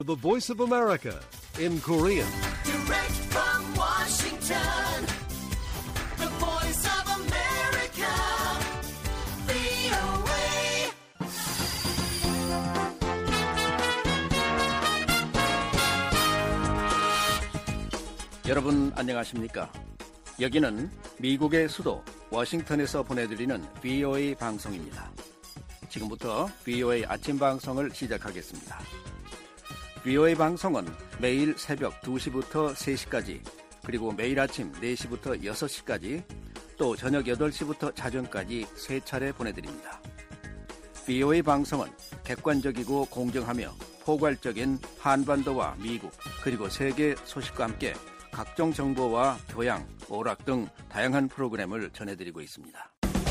The Voice of America in Korean. Direct from Washington, the Voice of America, VOA. 여러분 안녕하십니까? 여기는 미국의 수도 워싱턴에서 보내드리는 VOA 방송입니다. 지금부터 VOA 아침 방송을 시작하겠습니다. VOA 방송은 매일 새벽 2시부터 3시까지, 그리고 매일 아침 4시부터 6시까지, 또 저녁 8시부터 자정까지 3차례 보내드립니다. VOA 방송은 객관적이고 공정하며 포괄적인 한반도와 미국, 그리고 세계 소식과 함께 각종 정보와 교양, 오락 등 다양한 프로그램을 전해드리고 있습니다.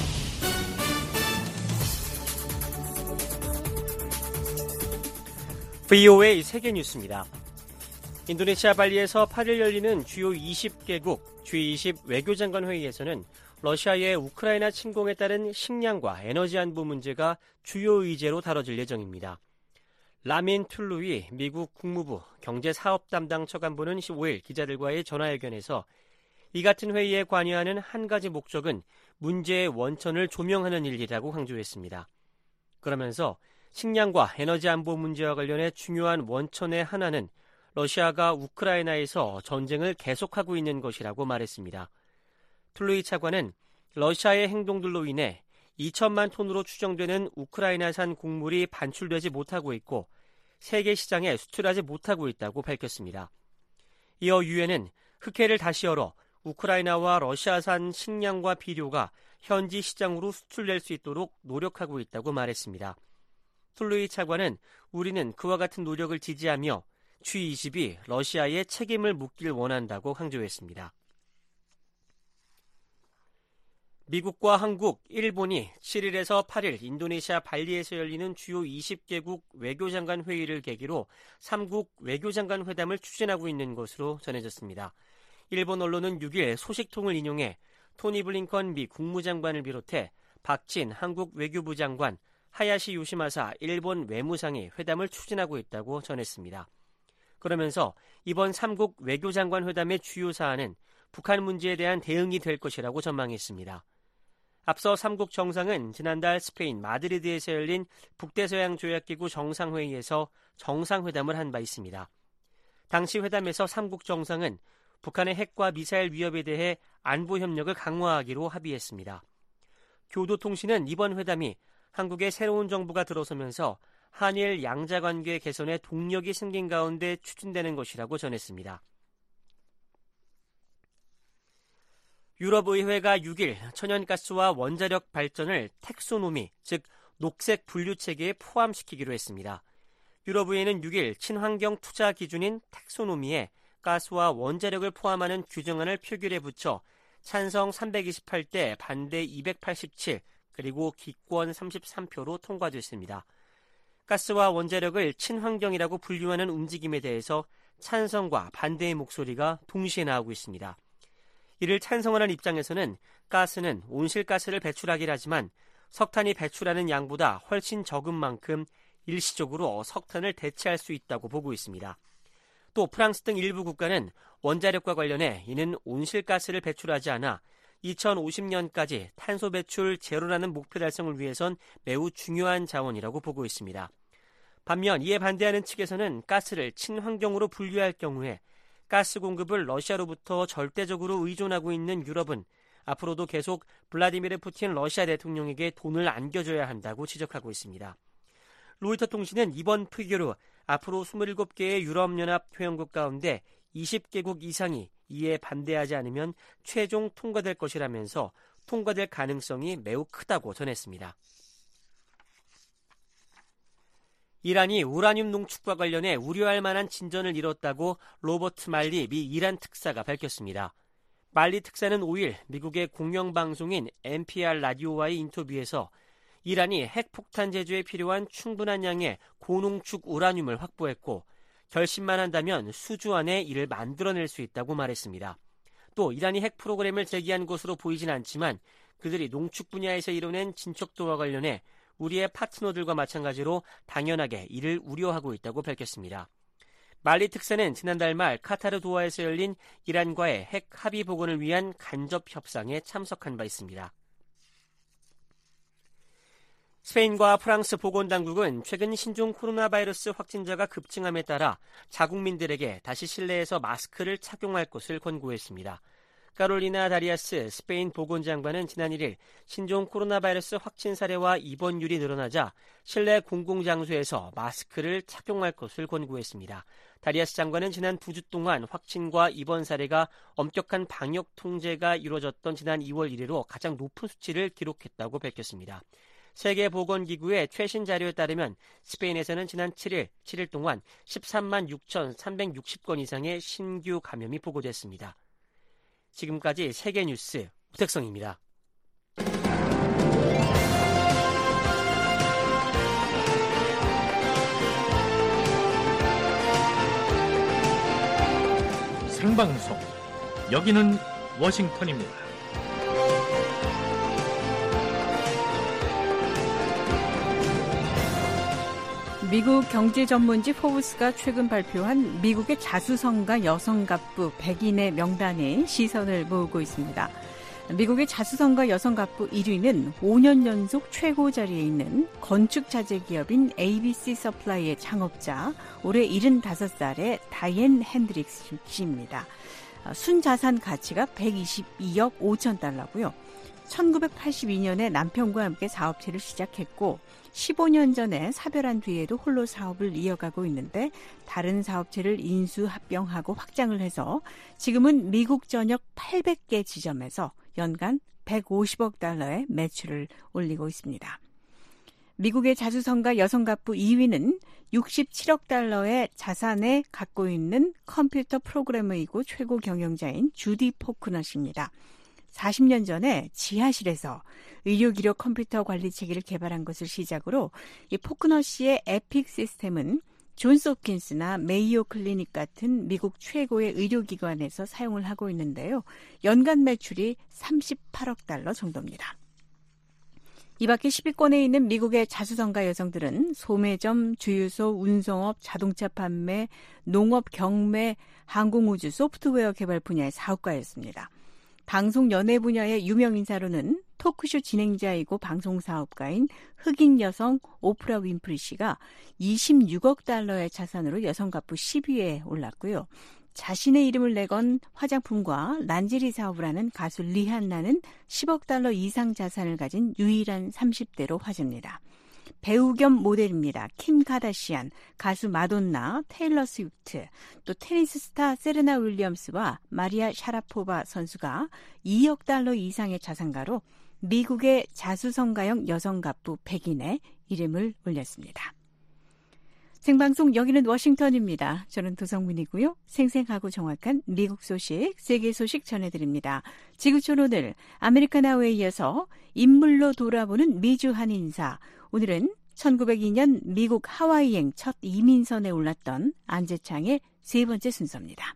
VOA 세계뉴스입니다. 인도네시아 발리에서 8일 열리는 주요 20개국 G20 외교장관 회의에서는 러시아의 우크라이나 침공에 따른 식량과 에너지 안보 문제가 주요 의제로 다뤄질 예정입니다. 라민 툴루이 미국 국무부 경제사업 담당 처관보는 15일 기자들과의 전화회견에서 이 같은 회의에 관여하는 한 가지 목적은 문제의 원천을 조명하는 일이라고 강조했습니다. 그러면서 식량과 에너지 안보 문제와 관련해 중요한 원천의 하나는 러시아가 우크라이나에서 전쟁을 계속하고 있는 것이라고 말했습니다. 툴루이 차관은 러시아의 행동들로 인해 2천만 톤으로 추정되는 우크라이나산 곡물이 반출되지 못하고 있고 세계 시장에 수출하지 못하고 있다고 밝혔습니다. 이어 유엔은 흑해를 다시 열어 우크라이나와 러시아산 식량과 비료가 현지 시장으로 수출될 수 있도록 노력하고 있다고 말했습니다. 툴루이 차관은 우리는 그와 같은 노력을 지지하며 G20이 러시아에 책임을 묻길 원한다고 강조했습니다. 미국과 한국, 일본이 7일에서 8일 인도네시아 발리에서 열리는 주요 20개국 외교장관 회의를 계기로 3국 외교장관 회담을 추진하고 있는 것으로 전해졌습니다. 일본 언론은 6일 소식통을 인용해 토니 블링컨 미 국무장관을 비롯해 박진 한국 외교부 장관, 하야시 요시마사 일본 외무상이 회담을 추진하고 있다고 전했습니다. 그러면서 이번 3국 외교장관 회담의 주요 사안은 북한 문제에 대한 대응이 될 것이라고 전망했습니다. 앞서 3국 정상은 지난달 스페인 마드리드에서 열린 북대서양조약기구 정상회의에서 정상회담을 한 바 있습니다. 당시 회담에서 3국 정상은 북한의 핵과 미사일 위협에 대해 안보 협력을 강화하기로 합의했습니다. 교도통신은 이번 회담이 한국의 새로운 정부가 들어서면서 한일 양자관계 개선에 동력이 생긴 가운데 추진되는 것이라고 전했습니다. 유럽의회가 6일 천연가스와 원자력 발전을 텍소노미, 즉 녹색 분류 체계에 포함시키기로 했습니다. 유럽의회는 6일 친환경 투자 기준인 텍소노미에 가스와 원자력을 포함하는 규정안을 표결에 붙여 찬성 328대 반대 287, 그리고 기권 33표로 통과됐습니다. 가스와 원자력을 친환경이라고 분류하는 움직임에 대해서 찬성과 반대의 목소리가 동시에 나오고 있습니다. 이를 찬성하는 입장에서는 가스는 온실가스를 배출하긴 하지만 석탄이 배출하는 양보다 훨씬 적은 만큼 일시적으로 석탄을 대체할 수 있다고 보고 있습니다. 또 프랑스 등 일부 국가는 원자력과 관련해 이는 온실가스를 배출하지 않아 2050년까지 탄소 배출 제로라는 목표 달성을 위해선 매우 중요한 자원이라고 보고 있습니다. 반면 이에 반대하는 측에서는 가스를 친환경으로 분류할 경우에 가스 공급을 러시아로부터 절대적으로 의존하고 있는 유럽은 앞으로도 계속 블라디미르 푸틴 러시아 대통령에게 돈을 안겨줘야 한다고 지적하고 있습니다. 로이터 통신은 이번 표결 후 앞으로 27개의 유럽연합 회원국 가운데 20개국 이상이 이에 반대하지 않으면 최종 통과될 것이라면서 통과될 가능성이 매우 크다고 전했습니다. 이란이 우라늄 농축과 관련해 우려할 만한 진전을 이뤘다고 로버트 말리 미 이란 특사가 밝혔습니다. 말리 특사는 5일 미국의 공영방송인 NPR 라디오와의 인터뷰에서 이란이 핵폭탄 제조에 필요한 충분한 양의 고농축 우라늄을 확보했고 결심만 한다면 수주 안에 이를 만들어낼 수 있다고 말했습니다. 또 이란이 핵 프로그램을 제기한 것으로 보이진 않지만 그들이 농축 분야에서 이뤄낸 진척도와 관련해 우리의 파트너들과 마찬가지로 당연하게 이를 우려하고 있다고 밝혔습니다. 말리 특사는 지난달 말 카타르 도하에서 열린 이란과의 핵 합의 복원을 위한 간접 협상에 참석한 바 있습니다. 스페인과 프랑스 보건당국은 최근 신종 코로나 바이러스 확진자가 급증함에 따라 자국민들에게 다시 실내에서 마스크를 착용할 것을 권고했습니다. 카롤리나 다리아스 스페인 보건장관은 지난 1일 신종 코로나 바이러스 확진 사례와 입원율이 늘어나자 실내 공공장소에서 마스크를 착용할 것을 권고했습니다. 다리아스 장관은 지난 2주 동안 확진과 입원 사례가 엄격한 방역 통제가 이루어졌던 지난 2월 이래로 가장 높은 수치를 기록했다고 밝혔습니다. 세계보건기구의 최신 자료에 따르면 스페인에서는 지난 7일 동안 13만 6,360건 이상의 신규 감염이 보고됐습니다. 지금까지 세계뉴스 우택성입니다. 생방송 여기는 워싱턴입니다. 미국 경제 전문지 포브스가 최근 발표한 미국의 자수성가 여성갑부 100인의 명단에 시선을 모으고 있습니다. 미국의 자수성가 여성갑부 1위는 5년 연속 최고 자리에 있는 건축자재 기업인 ABC 서플라이의 창업자, 올해 75살의 다이앤 핸드릭스 씨입니다. 순자산 가치가 122억 5천 달러고요. 1982년에 남편과 함께 사업체를 시작했고 15년 전에 사별한 뒤에도 홀로 사업을 이어가고 있는데 다른 사업체를 인수합병하고 확장을 해서 지금은 미국 전역 800개 지점에서 연간 150억 달러의 매출을 올리고 있습니다. 미국의 자수성가 여성갑부 2위는 67억 달러의 자산을 갖고 있는 컴퓨터 프로그래머이고 최고 경영자인 주디 포크넛입니다. 40년 전에 지하실에서 의료기록 컴퓨터 관리 체계를 개발한 것을 시작으로 이 포크넛 씨의 에픽 시스템은 존스 홉킨스나 메이오 클리닉 같은 미국 최고의 의료기관에서 사용을 하고 있는데요. 연간 매출이 38억 달러 정도입니다. 이 밖에 10위권에 있는 미국의 자수성가 여성들은 소매점, 주유소, 운송업, 자동차 판매, 농업, 경매, 항공우주, 소프트웨어 개발 분야의 사업가였습니다. 방송 연예 분야의 유명 인사로는 토크쇼 진행자이고 방송사업가인 흑인 여성 오프라 윈프리 씨가 26억 달러의 자산으로 여성갑부 10위에 올랐고요. 자신의 이름을 내건 화장품과 란제리 사업을 하는 가수 리한나는 10억 달러 이상 자산을 가진 유일한 30대로 화제입니다. 배우 겸 모델입니다. 킴 카다시안, 가수 마돈나, 테일러 스위프트, 또 테니스 스타 세레나 윌리엄스와 마리아 샤라포바 선수가 2억 달러 이상의 자산가로 미국의 자수성가형 여성갑부 100인에 이름을 올렸습니다. 생방송 여기는 워싱턴입니다. 저는 도성민이고요. 생생하고 정확한 미국 소식, 세계 소식 전해드립니다. 지구촌 오늘 아메리칸 아워에 이어서 인물로 돌아보는 미주한 인사. 오늘은 1902년 미국 하와이행 첫 이민선에 올랐던 안재창의 세 번째 순서입니다.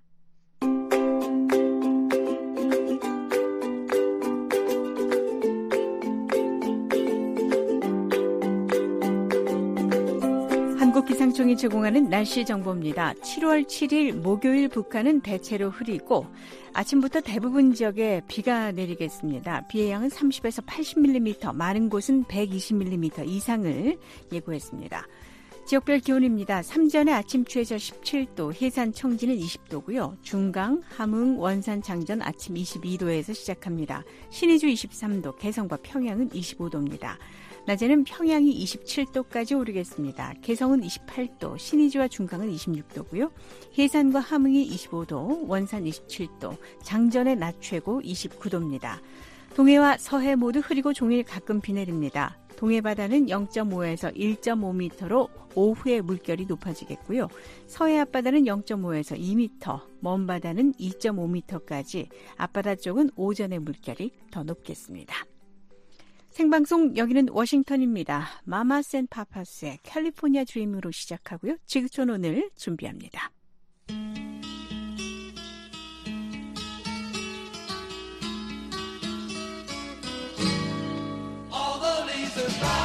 한국기상청이 제공하는 날씨 정보입니다. 7월 7일 목요일 북한은 대체로 흐리고 아침부터 대부분 지역에 비가 내리겠습니다. 비의 양은 30에서 80mm, 많은 곳은 120mm 이상을 예고했습니다. 지역별 기온입니다. 삼전의 아침 최저 17도, 해산 청진은 20도고요. 중강, 함흥, 원산, 장전 아침 22도에서 시작합니다. 신의주 23도, 개성과 평양은 25도입니다. 낮에는 평양이 27도까지 오르겠습니다. 개성은 28도, 신의주와 중강은 26도고요. 해산과 함흥이 25도, 원산 27도, 장전의 낮 최고 29도입니다. 동해와 서해 모두 흐리고 종일 가끔 비 내립니다. 동해 바다는 0.5에서 1.5m로 오후에 물결이 높아지겠고요. 서해 앞바다는 0.5에서 2m, 먼 바다는 2.5m까지, 앞바다 쪽은 오전에 물결이 더 높겠습니다. 생방송 여기는 워싱턴입니다. 마마스 앤 파파스의 캘리포니아 드림으로 시작하고요. 지구촌 오늘 준비합니다.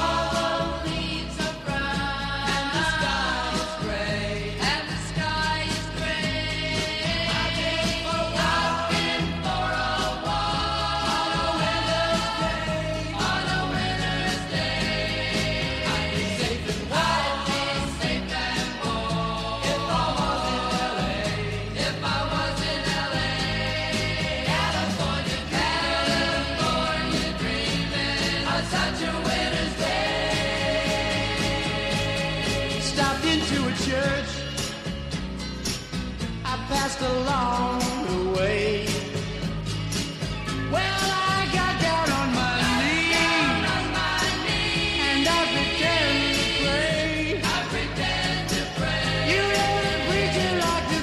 All the leaves are brown, and the sky is gray, and the sky is just along the way. Well, I got down on my knees, and I pretend to pray. You know the preacher like to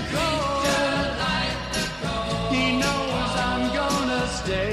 go. He knows I'm gonna stay.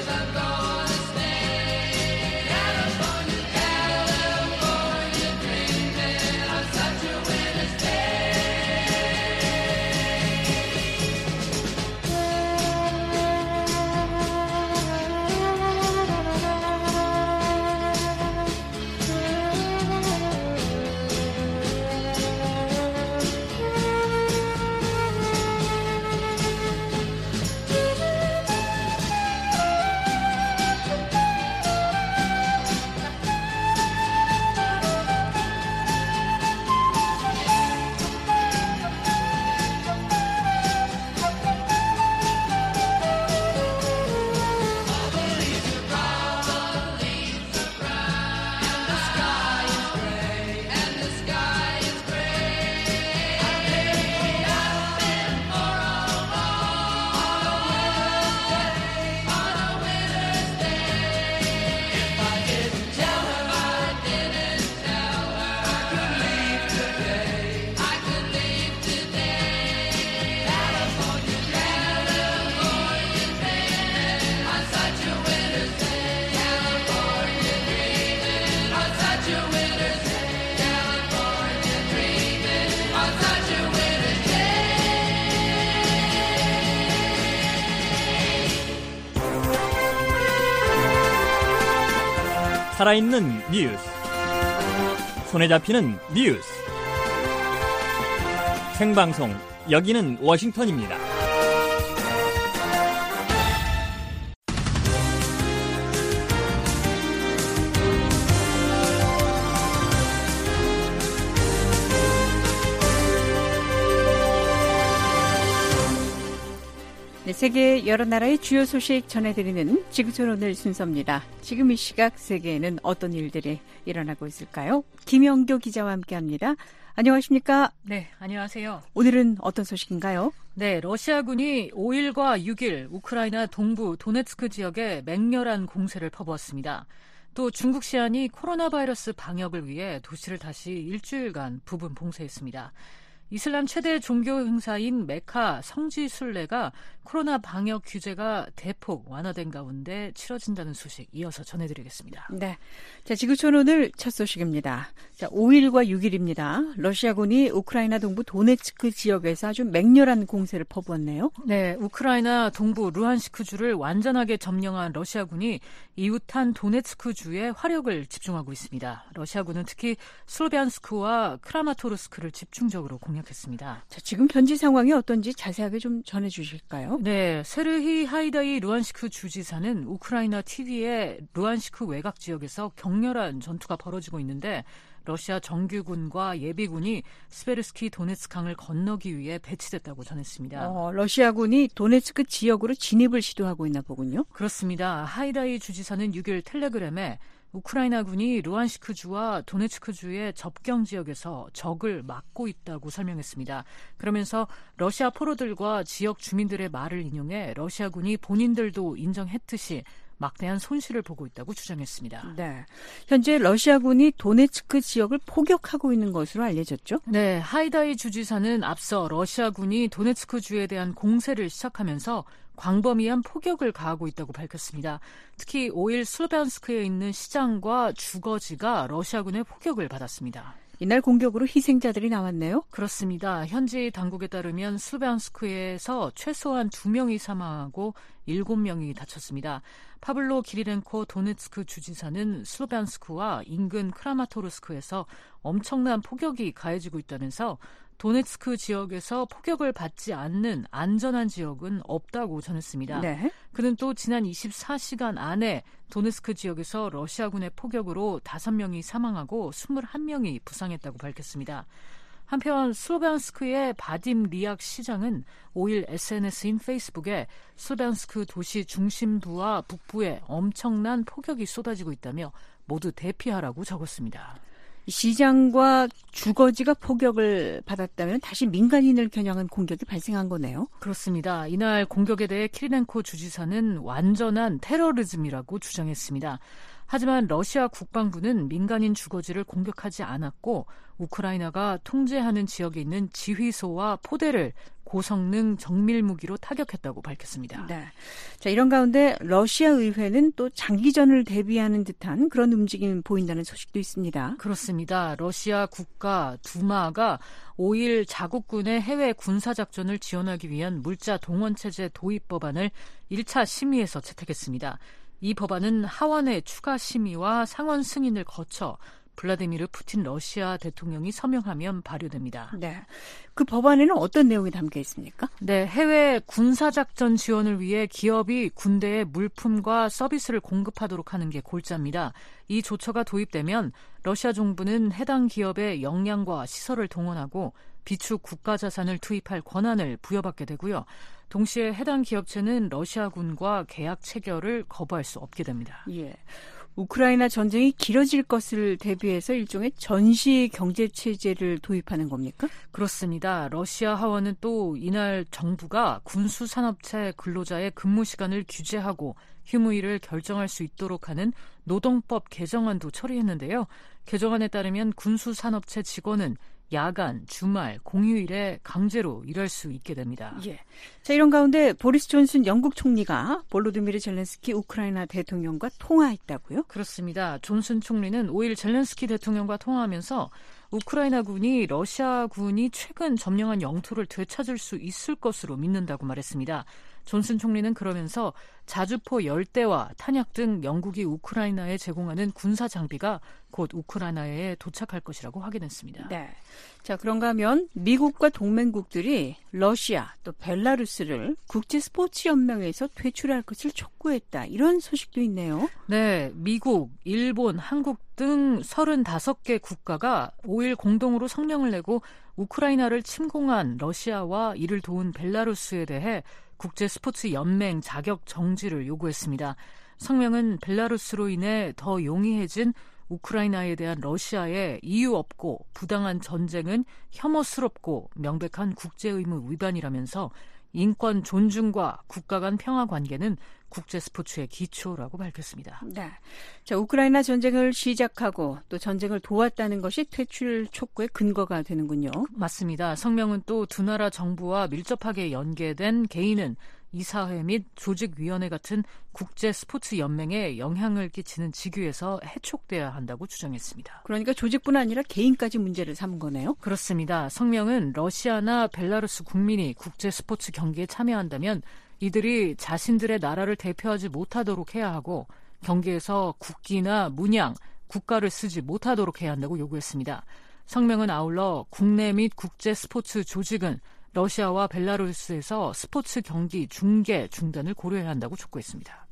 살아있는 뉴스, 손에 잡히는 뉴스, 생방송 여기는 워싱턴입니다. 네, 세계 여러 나라의 주요 소식 전해드리는 지구촌 오늘 순서입니다. 지금 이 시각 세계에는 어떤 일들이 일어나고 있을까요? 김영교 기자와 함께합니다. 안녕하십니까? 네, 안녕하세요. 오늘은 어떤 소식인가요? 네, 러시아군이 5일과 6일 우크라이나 동부 도네츠크 지역에 맹렬한 공세를 퍼부었습니다. 또 중국 시안이 코로나 바이러스 방역을 위해 도시를 다시 일주일간 부분 봉쇄했습니다. 이슬람 최대 종교 행사인 메카 성지 순례가 코로나 방역 규제가 대폭 완화된 가운데 치러진다는 소식 이어서 전해드리겠습니다. 네, 자 지구촌 오늘 첫 소식입니다. 자 5일과 6일입니다. 러시아군이 우크라이나 동부 도네츠크 지역에서 아주 맹렬한 공세를 퍼부었네요. 네, 우크라이나 동부 루한스크주를 완전하게 점령한 러시아군이 이웃한 도네츠크주에 화력을 집중하고 있습니다. 러시아군은 특히 슬로비안스크와 크라마토르스크를 집중적으로 공략했습니다. 자, 지금 현지 상황이 어떤지 자세하게 좀 전해주실까요? 네, 세르히 하이다이 루안시크 주지사는 우크라이나 TV에 루안시크 외곽 지역에서 격렬한 전투가 벌어지고 있는데 러시아 정규군과 예비군이 스베르스키 도네츠강을 건너기 위해 배치됐다고 전했습니다. 러시아군이 도네츠크 지역으로 진입을 시도하고 있나 보군요. 그렇습니다. 하이다이 주지사는 6일 텔레그램에 우크라이나군이 루안시크주와 도네츠크주의 접경 지역에서 적을 막고 있다고 설명했습니다. 그러면서 러시아 포로들과 지역 주민들의 말을 인용해 러시아군이 본인들도 인정했듯이 막대한 손실을 보고 있다고 주장했습니다. 네, 현재 러시아군이 도네츠크 지역을 포격하고 있는 것으로 알려졌죠? 네, 하이다이 주지사는 앞서 러시아군이 도네츠크주에 대한 공세를 시작하면서 광범위한 포격을 가하고 있다고 밝혔습니다. 특히 5일 슬로비안스크에 있는 시장과 주거지가 러시아군의 포격을 받았습니다. 이날 공격으로 희생자들이 나왔네요? 그렇습니다. 현지 당국에 따르면 슬로비안스크에서 최소한 2명이 사망하고 7명이 다쳤습니다. 파블로 기리렌코 도네츠크 주지사는 슬로비안스크와 인근 크라마토르스크에서 엄청난 포격이 가해지고 있다면서 도네츠크 지역에서 포격을 받지 않는 안전한 지역은 없다고 전했습니다. 네. 그는 또 지난 24시간 안에 도네츠크 지역에서 러시아군의 포격으로 5명이 사망하고 21명이 부상했다고 밝혔습니다. 한편 슬로비안스크의 바딤 리악 시장은 5일 SNS인 페이스북에 슬로비안스크 도시 중심부와 북부에 엄청난 폭격이 쏟아지고 있다며 모두 대피하라고 적었습니다. 시장과 주거지가 포격을 받았다면 다시 민간인을 겨냥한 공격이 발생한 거네요. 그렇습니다. 이날 공격에 대해 키리넨코 주지사는 완전한 테러리즘이라고 주장했습니다. 하지만 러시아 국방부는 민간인 주거지를 공격하지 않았고 우크라이나가 통제하는 지역에 있는 지휘소와 포대를 고성능 정밀 무기로 타격했다고 밝혔습니다. 네. 자, 이런 가운데 러시아 의회는 또 장기전을 대비하는 듯한 그런 움직임을 보인다는 소식도 있습니다. 그렇습니다. 러시아 국가 두마가 5일 자국군의 해외 군사작전을 지원하기 위한 물자 동원체제 도입 법안을 1차 심의에서 채택했습니다. 이 법안은 하원의 추가 심의와 상원 승인을 거쳐 블라디미르 푸틴 러시아 대통령이 서명하면 발효됩니다. 네, 그 법안에는 어떤 내용이 담겨 있습니까? 네, 해외 군사작전 지원을 위해 기업이 군대에 물품과 서비스를 공급하도록 하는 게 골자입니다. 이 조처가 도입되면 러시아 정부는 해당 기업의 역량과 시설을 동원하고 비축 국가자산을 투입할 권한을 부여받게 되고요. 동시에 해당 기업체는 러시아군과 계약 체결을 거부할 수 없게 됩니다. 예. 우크라이나 전쟁이 길어질 것을 대비해서 일종의 전시 경제 체제를 도입하는 겁니까? 그렇습니다. 러시아 하원은 또 이날 정부가 군수산업체 근로자의 근무 시간을 규제하고 휴무일을 결정할 수 있도록 하는 노동법 개정안도 처리했는데요. 개정안에 따르면 군수산업체 직원은 야간, 주말, 공휴일에 강제로 일할 수 있게 됩니다. 예. 자, 이런 가운데 보리스 존슨 영국 총리가 볼로디미르 젤렌스키 우크라이나 대통령과 통화했다고요? 그렇습니다. 존슨 총리는 5일 젤렌스키 대통령과 통화하면서 우크라이나군이 러시아군이 최근 점령한 영토를 되찾을 수 있을 것으로 믿는다고 말했습니다. 존슨 총리는 그러면서 자주포 열대와 탄약 등 영국이 우크라이나에 제공하는 군사 장비가 곧 우크라이나에 도착할 것이라고 확인했습니다. 네. 자, 그런가 하면 미국과 동맹국들이 러시아 또 벨라루스를 국제스포츠연맹에서 퇴출할 것을 촉구했다. 이런 소식도 있네요. 네, 미국, 일본, 한국 등 35개 국가가 5일 공동으로 성명을 내고 우크라이나를 침공한 러시아와 이를 도운 벨라루스에 대해 국제스포츠연맹 자격 정지를 요구했습니다. 성명은 벨라루스로 인해 더 용이해진 우크라이나에 대한 러시아의 이유 없고 부당한 전쟁은 혐오스럽고 명백한 국제의무 위반이라면서 인권 존중과 국가 간 평화 관계는 국제 스포츠의 기초라고 밝혔습니다. 네. 자, 우크라이나 전쟁을 시작하고 또 전쟁을 도왔다는 것이 퇴출 촉구의 근거가 되는군요. 맞습니다. 성명은 또 두 나라 정부와 밀접하게 연계된 개인은 이사회 및 조직위원회 같은 국제 스포츠 연맹에 영향을 끼치는 직위에서 해촉돼야 한다고 주장했습니다. 그러니까 조직뿐 아니라 개인까지 문제를 삼은 거네요? 그렇습니다. 성명은 러시아나 벨라루스 국민이 국제 스포츠 경기에 참여한다면 이들이 자신들의 나라를 대표하지 못하도록 해야 하고 경기에서 국기나 문양, 국가를 쓰지 못하도록 해야 한다고 요구했습니다. 성명은 아울러 국내 및 국제 스포츠 조직은 러시아와 벨라루스에서 스포츠 경기 중계 중단을 고려해야 한다고 촉구했습니다.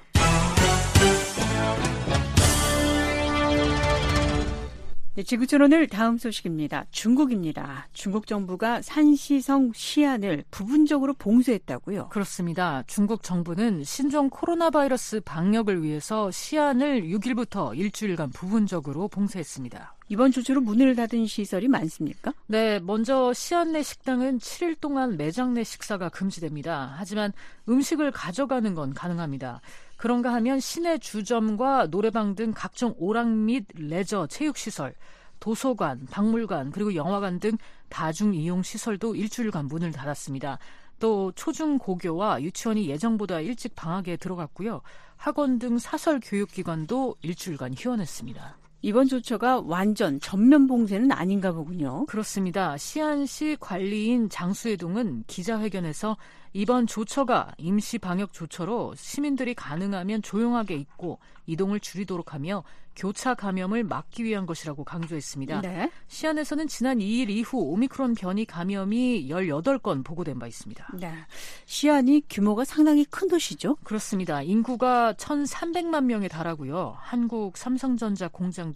네, 지구촌 오늘 다음 소식입니다. 중국입니다. 중국 정부가 산시성 시안을 부분적으로 봉쇄했다고요? 그렇습니다. 중국 정부는 신종 코로나 바이러스 방역을 위해서 시안을 6일부터 일주일간 부분적으로 봉쇄했습니다. 이번 조치로 문을 닫은 시설이 많습니까? 네, 먼저 시안 내 식당은 7일 동안 매장 내 식사가 금지됩니다. 하지만 음식을 가져가는 건 가능합니다. 그런가 하면 시내 주점과 노래방 등 각종 오락 및 레저 체육시설, 도서관, 박물관, 그리고 영화관 등 다중이용시설도 일주일간 문을 닫았습니다. 또 초중고교와 유치원이 예정보다 일찍 방학에 들어갔고요. 학원 등 사설 교육기관도 일주일간 휴원했습니다. 이번 조처가 완전 전면 봉쇄는 아닌가 보군요. 그렇습니다. 시안시 관리인 장수회동은 기자회견에서 이번 조처가 임시 방역 조처로 시민들이 가능하면 조용하게 있고 이동을 줄이도록 하며 교차 감염을 막기 위한 것이라고 강조했습니다. 네. 시안에서는 지난 2일 이후 오미크론 변이 감염이 18건 보고된 바 있습니다. 네. 시안이 규모가 상당히 큰 도시죠? 그렇습니다. 인구가 1,300만 명에 달하고요. 한국, 삼성전자 공장 등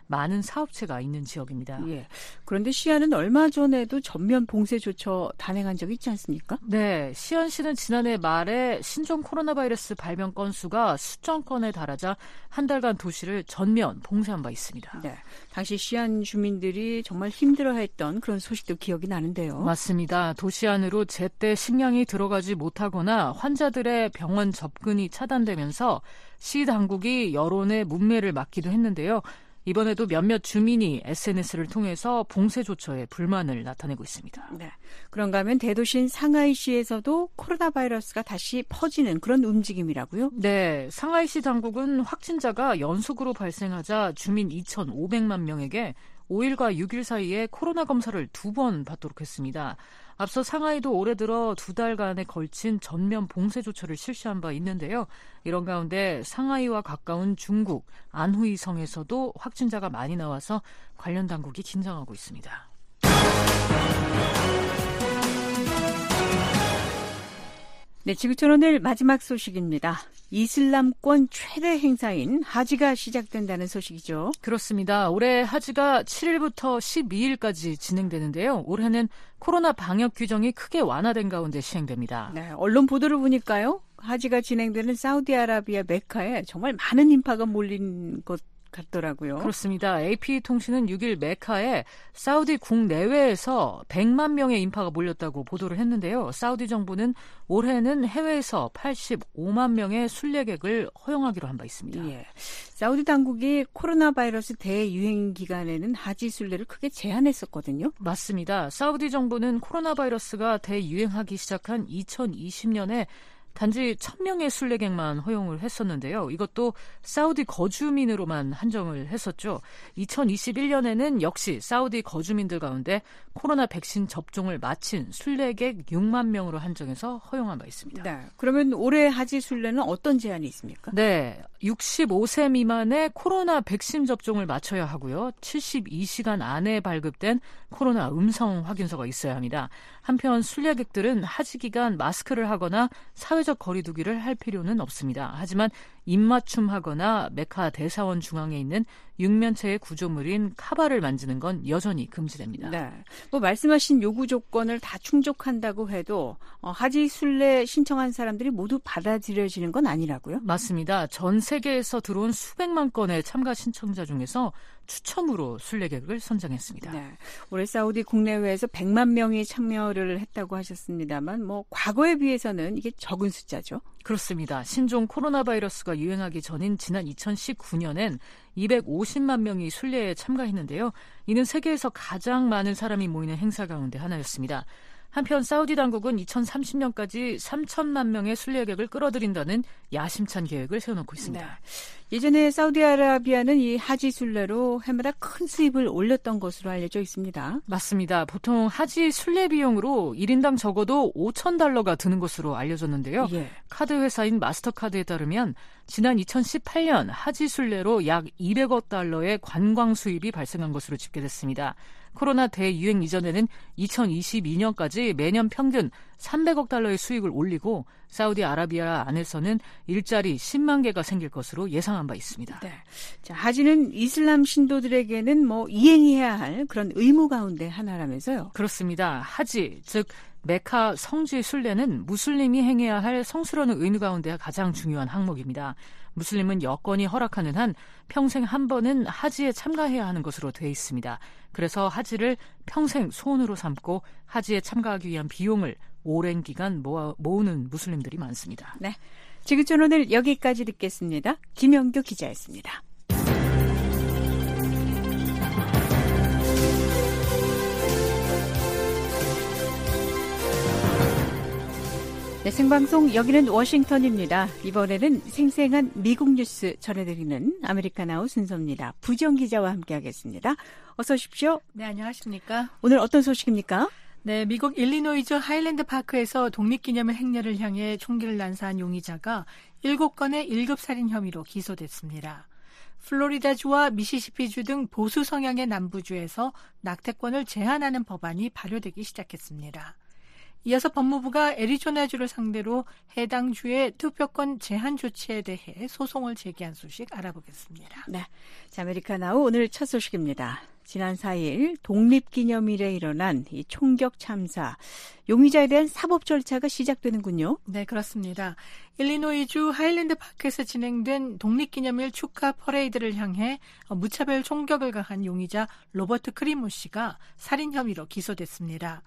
많은 사업체가 있는 지역입니다. 예. 그런데 시안은 얼마 전에도 전면 봉쇄 조처 단행한 적이 있지 않습니까? 네, 시안시는 지난해 말에 신종 코로나 바이러스 발병 건수가 수천 건에 달하자 한 달간 도시를 전면 봉쇄한 바 있습니다. 네, 당시 시안 주민들이 정말 힘들어했던 그런 소식도 기억이 나는데요. 맞습니다. 도시 안으로 제때 식량이 들어가지 못하거나 환자들의 병원 접근이 차단되면서 시 당국이 여론의 문매를 맞기도 했는데요. 이번에도 몇몇 주민이 SNS를 통해서 봉쇄 조처에 불만을 나타내고 있습니다. 네, 그런가 하면 대도시인 상하이시에서도 코로나 바이러스가 다시 퍼지는 그런 움직임이라고요? 네, 상하이시 당국은 확진자가 연속으로 발생하자 주민 2,500만 명에게 5일과 6일 사이에 코로나 검사를 2번 받도록 했습니다. 앞서 상하이도 올해 들어 2달간에 걸친 전면 봉쇄 조처를 실시한 바 있는데요. 이런 가운데 상하이와 가까운 중국 안후이 성에서도 확진자가 많이 나와서 관련 당국이 긴장하고 있습니다. 네, 지구촌 오늘 마지막 소식입니다. 이슬람권 최대 행사인 하지가 시작된다는 소식이죠. 그렇습니다. 올해 하지가 7일부터 12일까지 진행되는데요. 올해는 코로나 방역 규정이 크게 완화된 가운데 시행됩니다. 네, 언론 보도를 보니까요. 하지가 진행되는 사우디아라비아 메카에 정말 많은 인파가 몰린 것 같더라고요. 그렇습니다. AP통신은 6일 메카에 사우디 국내외에서 100만 명의 인파가 몰렸다고 보도를 했는데요. 사우디 정부는 올해는 해외에서 85만 명의 순례객을 허용하기로 한 바 있습니다. 예. 사우디 당국이 코로나 바이러스 대유행 기간에는 하지 순례를 크게 제한했었거든요. 맞습니다. 사우디 정부는 코로나 바이러스가 대유행하기 시작한 2020년에 단지 1,000명의 순례객만 허용을 했었는데요. 이것도 사우디 거주민으로만 한정을 했었죠. 2021년에는 역시 사우디 거주민들 가운데 코로나 백신 접종을 마친 순례객 6만 명으로 한정해서 허용한 바 있습니다. 네. 그러면 올해 하지 순례는 어떤 제한이 있습니까? 네. 65세 미만의 코로나 백신 접종을 마쳐야 하고요. 72시간 안에 발급된 코로나 음성 확인서가 있어야 합니다. 한편 순례객들은 하지 기간 마스크를 하거나 사회적 거리 두기를 할 필요는 없습니다. 하지만 입맞춤하거나 메카 대사원 중앙에 있는 육면체의 구조물인 카바를 만지는 건 여전히 금지됩니다. 네, 뭐 말씀하신 요구 조건을 다 충족한다고 해도 하지 순례 신청한 사람들이 모두 받아들여지는 건 아니라고요? 맞습니다. 전 세계에서 들어온 수백만 건의 참가 신청자 중에서 추첨으로 순례객을 선정했습니다. 네, 올해 사우디 국내외에서 100만 명이 참여를 했다고 하셨습니다만 뭐 과거에 비해서는 이게 적은 숫자죠? 그렇습니다. 신종 코로나 바이러스가 유행하기 전인 지난 2019년엔 250만 명이 순례에 참가했는데요. 이는 세계에서 가장 많은 사람이 모이는 행사 가운데 하나였습니다. 한편 사우디 당국은 2030년까지 3천만 명의 순례객을 끌어들인다는 야심찬 계획을 세워놓고 있습니다. 네. 예전에 사우디아라비아는 이 하지 순례로 해마다 큰 수입을 올렸던 것으로 알려져 있습니다. 맞습니다. 보통 하지 순례 비용으로 1인당 적어도 $5,000가 드는 것으로 알려졌는데요. 예. 카드 회사인 마스터카드에 따르면 지난 2018년 하지 순례로 약 $200억 관광 수입이 발생한 것으로 집계됐습니다. 코로나 대유행 이전에는 2022년까지 매년 평균 $300억 수익을 올리고 사우디아라비아 안에서는 일자리 10만 개가 생길 것으로 예상한 바 있습니다. 네. 자, 하지는 이슬람 신도들에게는 뭐 이행해야 할 그런 의무 가운데 하나라면서요. 그렇습니다. 하지, 즉 메카 성지 순례는 무슬림이 행해야 할 성스러운 의무 가운데 가장 중요한 항목입니다. 무슬림은 여건이 허락하는 한 평생 한 번은 하지에 참가해야 하는 것으로 되어 있습니다. 그래서 하지를 평생 소원으로 삼고 하지에 참가하기 위한 비용을 오랜 기간 모으는 무슬림들이 많습니다. 네, 지구촌 오늘 여기까지 듣겠습니다. 김영규 기자였습니다. 네, 생방송 여기는 워싱턴입니다. 이번에는 생생한 미국 뉴스 전해드리는 아메리카나우 순서입니다. 부정 기자와 함께하겠습니다. 어서 오십시오. 네, 안녕하십니까. 오늘 어떤 소식입니까? 네, 미국 일리노이주 하일랜드 파크에서 독립기념일 행렬을 향해 총기를 난사한 용의자가 7건의 1급 살인 혐의로 기소됐습니다. 플로리다주와 미시시피주 등 보수 성향의 남부주에서 낙태권을 제한하는 법안이 발효되기 시작했습니다. 이어서 법무부가 애리조나주를 상대로 해당 주의 투표권 제한 조치에 대해 소송을 제기한 소식 알아보겠습니다. 네, 자, 아메리카나우 오늘 첫 소식입니다. 지난 4일 독립기념일에 일어난 이 총격 참사, 용의자에 대한 사법 절차가 시작되는군요. 네, 그렇습니다. 일리노이주 하일랜드 파크에서 진행된 독립기념일 축하 퍼레이드를 향해 무차별 총격을 가한 용의자 로버트 크리모 씨가 살인 혐의로 기소됐습니다.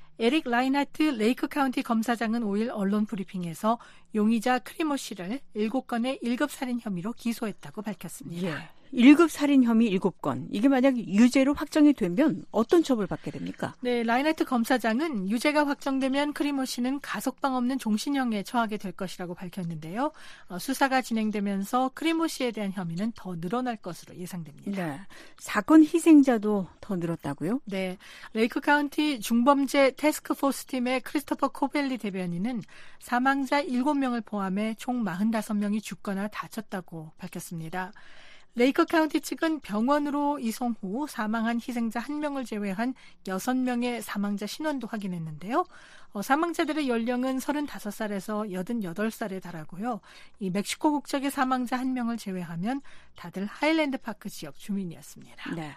에릭 라인하트 레이크 카운티 검사장은 5일 언론 브리핑에서 용의자 크리모 씨를 7건의 1급 살인 혐의로 기소했다고 밝혔습니다. 예. 1급 살인 혐의 7건. 이게 만약 유죄로 확정이 되면 어떤 처벌을 받게 됩니까? 네, 라인하트 검사장은 유죄가 확정되면 크리모 씨는 가석방 없는 종신형에 처하게 될 것이라고 밝혔는데요. 수사가 진행되면서 크리모 씨에 대한 혐의는 더 늘어날 것으로 예상됩니다. 네, 사건 희생자도 더 늘었다고요? 네, 레이크 카운티 중범죄 태스크포스 팀의 크리스토퍼 코벨리 대변인은 사망자 7명을 포함해 총 45명이 죽거나 다쳤다고 밝혔습니다. 레이크 카운티 측은 병원으로 이송 후 사망한 희생자 1명을 제외한 6명의 사망자 신원도 확인했는데요. 사망자들의 연령은 35살에서 88살에 달하고요. 이 멕시코 국적의 사망자 1명을 제외하면 다들 하일랜드 파크 지역 주민이었습니다. 네,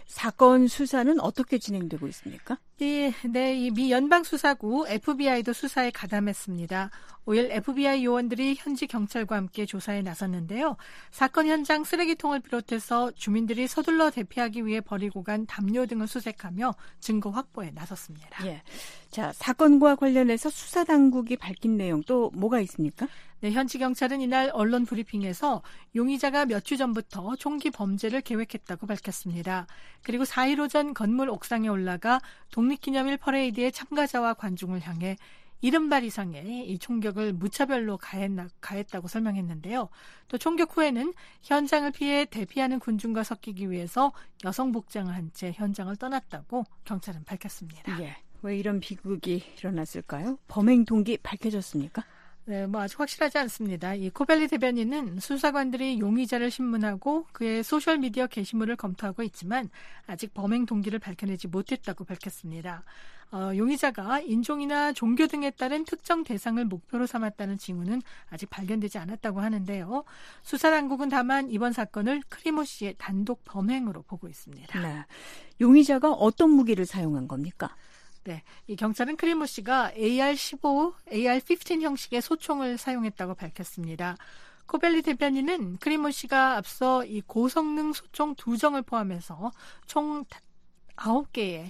사건 수사는 어떻게 진행되고 있습니까? 이 미 연방수사국 FBI도 수사에 가담했습니다. 5일 FBI 요원들이 현지 경찰과 함께 조사에 나섰는데요. 사건 현장 쓰레기통을 비롯해서 주민들이 서둘러 대피하기 위해 버리고 간 담요 등을 수색하며 증거 확보에 나섰습니다. 예. 자, 사건과 관련해서 수사당국이 밝힌 내용 또 뭐가 있습니까? 네, 현지 경찰은 이날 언론 브리핑에서 용의자가 몇 주 전부터 총기 범죄를 계획했다고 밝혔습니다. 그리고 4일 오전 건물 옥상에 올라가 독립기념일 퍼레이드의 참가자와 관중을 향해 70발 이상의 이 총격을 무차별로 가했다고 설명했는데요. 또 총격 후에는 현장을 피해 대피하는 군중과 섞이기 위해서 여성 복장을 한 채 현장을 떠났다고 경찰은 밝혔습니다. 예. 왜 이런 비극이 일어났을까요? 범행 동기 밝혀졌습니까? 네, 아직 확실하지 않습니다. 이 코벨리 대변인은 수사관들이 용의자를 신문하고 그의 소셜미디어 게시물을 검토하고 있지만 아직 범행 동기를 밝혀내지 못했다고 밝혔습니다. 용의자가 인종이나 종교 등에 따른 특정 대상을 목표로 삼았다는 징후는 아직 발견되지 않았다고 하는데요. 수사당국은 다만 이번 사건을 크리모 씨의 단독 범행으로 보고 있습니다. 네. 용의자가 어떤 무기를 사용한 겁니까? 네, 이 경찰은 크리모 씨가 AR-15, AR-15 형식의 소총을 사용했다고 밝혔습니다. 코벨리 대변인은 크리모 씨가 앞서 이 고성능 소총 2정을 포함해서 총 9개의,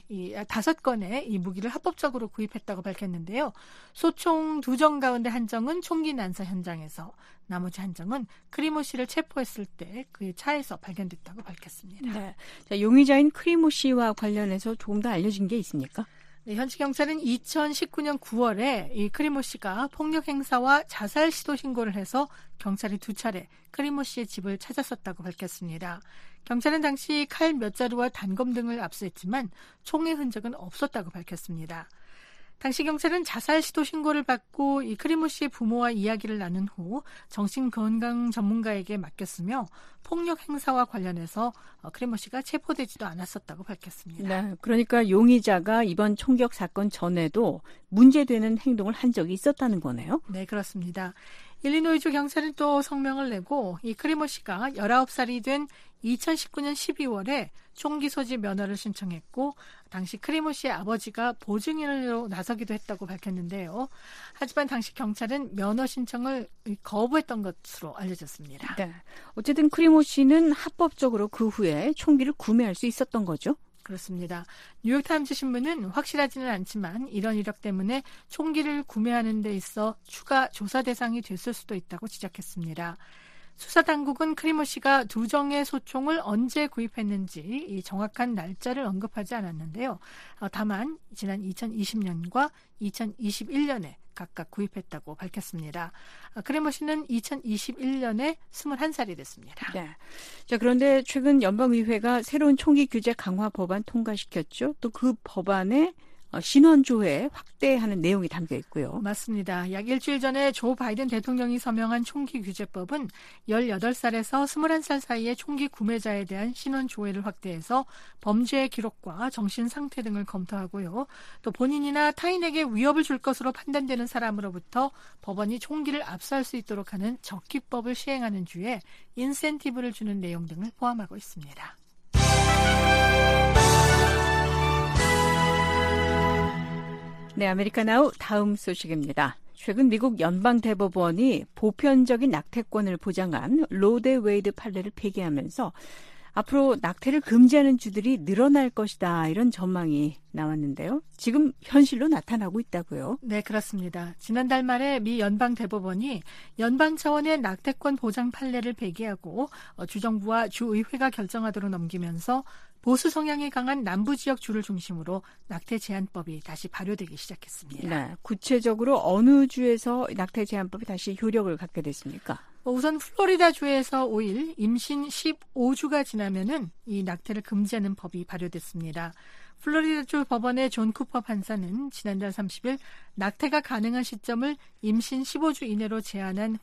5건의 이 무기를 합법적으로 구입했다고 밝혔는데요. 소총 2정 가운데 한 정은 총기 난사 현장에서, 나머지 한 정은 크리모 씨를 체포했을 때 그의 차에서 발견됐다고 밝혔습니다. 네. 자, 용의자인 크리모 씨와 관련해서 조금 더 알려진 게 있습니까? 네, 현지 경찰은 2019년 9월에 이 크리모 씨가 폭력 행사와 자살 시도 신고를 해서 경찰이 2차례 크리모 씨의 집을 찾았었다고 밝혔습니다. 경찰은 당시 칼 몇 자루와 단검 등을 압수했지만 총의 흔적은 없었다고 밝혔습니다. 당시 경찰은 자살 시도 신고를 받고 이 크리모 씨의 부모와 이야기를 나눈 후 정신건강 전문가에게 맡겼으며 폭력 행사와 관련해서 크리모 씨가 체포되지도 않았었다고 밝혔습니다. 네, 그러니까 용의자가 이번 총격 사건 전에도 문제되는 행동을 한 적이 있었다는 거네요? 네, 그렇습니다. 일리노이주 경찰은 또 성명을 내고 이 크리모 씨가 19살이 된 2019년 12월에 총기 소지 면허를 신청했고 당시 크리모 씨의 아버지가 보증인으로 나서기도 했다고 밝혔는데요. 하지만 당시 경찰은 면허 신청을 거부했던 것으로 알려졌습니다. 네. 어쨌든 크리모 씨는 합법적으로 그 후에 총기를 구매할 수 있었던 거죠? 그렇습니다. 뉴욕타임즈 신문은 확실하지는 않지만 이런 이력 때문에 총기를 구매하는 데 있어 추가 조사 대상이 됐을 수도 있다고 지적했습니다. 수사당국은 크리모 씨가 2정의 소총을 언제 구입했는지 이 정확한 날짜를 언급하지 않았는데요. 다만 지난 2020년과 2021년에 각각 구입했다고 밝혔습니다. 크리모 씨는 2021년에 21살이 됐습니다. 네. 자, 그런데 최근 연방의회가 새로운 총기 규제 강화 법안 통과시켰죠. 또 그 법안에 신원조회 확대하는 내용이 담겨 있고요. 맞습니다. 약 일주일 전에 조 바이든 대통령이 서명한 총기 규제법은 18살에서 21살 사이의 총기 구매자에 대한 신원 조회를 확대해서 범죄 기록과 정신 상태 등을 검토하고요. 또 본인이나 타인에게 위협을 줄 것으로 판단되는 사람으로부터 법원이 총기를 압수할 수 있도록 하는 적기법을 시행하는 주에 인센티브를 주는 내용 등을 포함하고 있습니다. 네, 아메리카나우 다음 소식입니다. 최근 미국 연방대법원이 보편적인 낙태권을 보장한 로데 웨이드 판례를 폐기하면서 앞으로 낙태를 금지하는 주들이 늘어날 것이다, 이런 전망이 나왔는데요. 지금 현실로 나타나고 있다고요? 네, 그렇습니다. 지난달 말에 미 연방대법원이 연방 차원의 낙태권 보장 판례를 폐기하고 주정부와 주의회가 결정하도록 넘기면서 보수 성향이 강한 남부 지역 주를 중심으로 낙태 제한법이 다시 발효되기 시작했습니다. 네, 구체적으로 어느 주에서 낙태 제한법이 다시 효력을 갖게 됐습니까? 우선 플로리다 주에서 5일 임신 15주가 지나면은 이 낙태를 금지하는 법이 발효됐습니다. 플로리다주 법원의 존 쿠퍼 판사는 지난달 30일 낙태가 가능한 시점을 임신 15주 이내로 제한한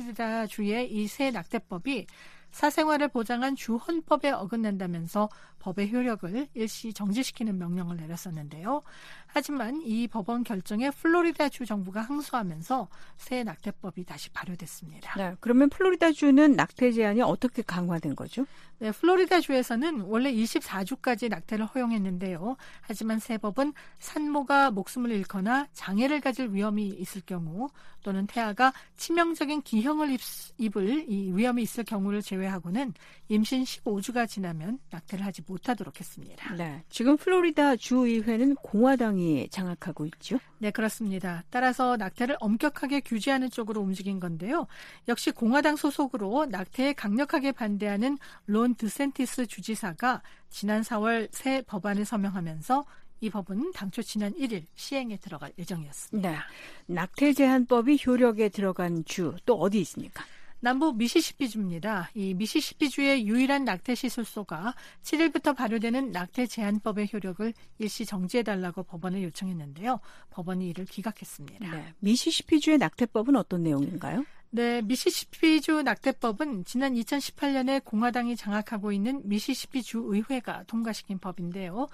플로리다주의 이 새 낙태법이 사생활을 보장한 주 헌법에 어긋난다면서 법의 효력을 일시 정지시키는 명령을 내렸었는데요. 하지만 이 법원 결정에 플로리다주 정부가 항소하면서 새 낙태법이 다시 발효됐습니다. 네, 그러면 플로리다주는 낙태 제한이 어떻게 강화된 거죠? 네, 플로리다주에서는 원래 24주까지 낙태를 허용했는데요. 하지만 새 법은 산모가 목숨을 잃거나 장애를 가질 위험이 있을 경우 또는 태아가 치명적인 기형을 입을 이 위험이 있을 경우를 제외하고는 임신 15주가 지나면 낙태를 하지 못하도록 했습니다. 네, 지금 플로리다 주의회는 공화당이 장악하고 있죠? 네, 그렇습니다. 따라서 낙태를 엄격하게 규제하는 쪽으로 움직인 건데요. 역시 공화당 소속으로 낙태에 강력하게 반대하는 론 드센티스 주지사가 지난 4월 새 법안을 서명하면서 이 법은 당초 지난 1일 시행에 들어갈 예정이었습니다. 네, 낙태 제한법이 효력에 들어간 주 또 어디 있습니까? 남부 미시시피주입니다. 이 미시시피주의 유일한 낙태 시술소가 7일부터 발효되는 낙태 제한법의 효력을 일시 정지해달라고 법원에 요청했는데요. 법원이 이를 기각했습니다. 네, 미시시피주의 낙태법은 어떤 내용인가요? 네, 미시시피주 낙태법은 지난 2018년에 공화당이 장악하고 있는 미시시피주 의회가 통과시킨 법인데요.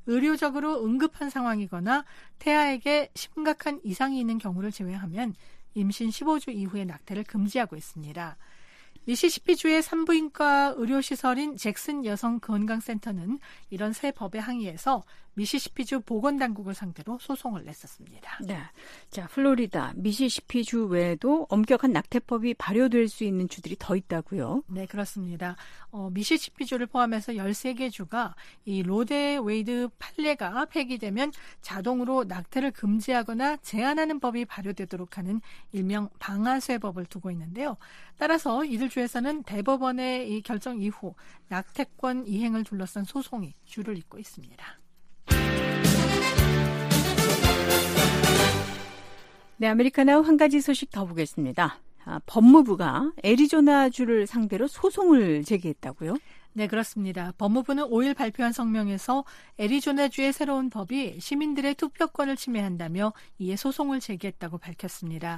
의료적으로 응급한 상황이거나 태아에게 심각한 이상이 있는 경우를 제외하면 임신 15주 이후에 낙태를 금지하고 있습니다. 미시시피주의 산부인과 의료시설인 잭슨 여성건강센터는 이런 새 법에 항의해서 미시시피주 보건당국을 상대로 소송을 냈었습니다. 네, 자, 플로리다, 미시시피주 외에도 엄격한 낙태법이 발효될 수 있는 주들이 더 있다고요? 네, 그렇습니다. 미시시피주를 포함해서 13개 주가 이 로데 웨이드 판례가 폐기되면 자동으로 낙태를 금지하거나 제한하는 법이 발효되도록 하는 일명 방아쇠법을 두고 있는데요. 따라서 이들 주에서는 대법원의 이 결정 이후 낙태권 이행을 둘러싼 소송이 줄을 잇고 있습니다. 네, 아메리카나우 한 가지 소식 더 보겠습니다. 법무부가 애리조나주를 상대로 소송을 제기했다고요? 네, 그렇습니다. 법무부는 5일 발표한 성명에서 애리조나주의 새로운 법이 시민들의 투표권을 침해한다며 이에 소송을 제기했다고 밝혔습니다.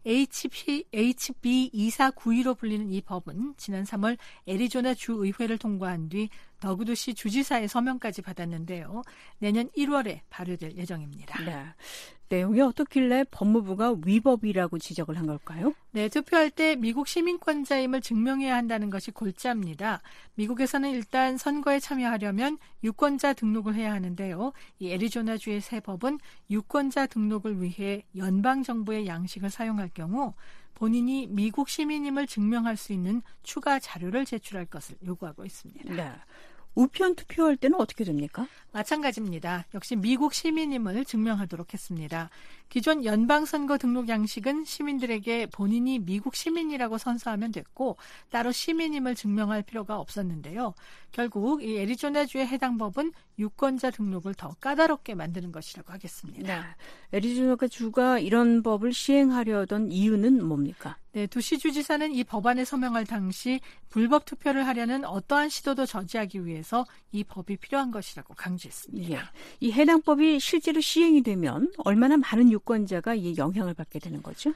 HB 2492로 불리는 이 법은 지난 3월 애리조나 주의회를 통과한 뒤 더그두시 주지사의 서명까지 받았는데요. 내년 1월에 발효될 예정입니다. 네. 내용이 어떻길래 법무부가 위법이라고 지적을 한 걸까요? 네, 투표할 때 미국 시민권자임을 증명해야 한다는 것이 골자입니다. 미국에서는 일단 선거에 참여하려면 유권자 등록을 해야 하는데요. 이 애리조나주의 새 법은 유권자 등록을 위해 연방정부의 양식을 사용할 경우 본인이 미국 시민임을 증명할 수 있는 추가 자료를 제출할 것을 요구하고 있습니다. 네. 우편 투표할 때는 어떻게 됩니까? 마찬가지입니다. 역시 미국 시민임을 증명하도록 했습니다. 기존 연방선거 등록 양식은 시민들에게 본인이 미국 시민이라고 선서하면 됐고 따로 시민임을 증명할 필요가 없었는데요. 결국 이 애리조나주의 해당 법은 유권자 등록을 더 까다롭게 만드는 것이라고 하겠습니다. 네. 애리조나 주가 이런 법을 시행하려던 이유는 뭡니까? 네, 도시주지사는 이 법안에 서명할 당시 불법 투표를 하려는 어떠한 시도도 저지하기 위해서 이 법이 필요한 것이라고 강조했습니다. 예. 이 해당 법이 실제로 시행이 되면 얼마나 많은 유권자가 이 영향을 받게 되는 거죠?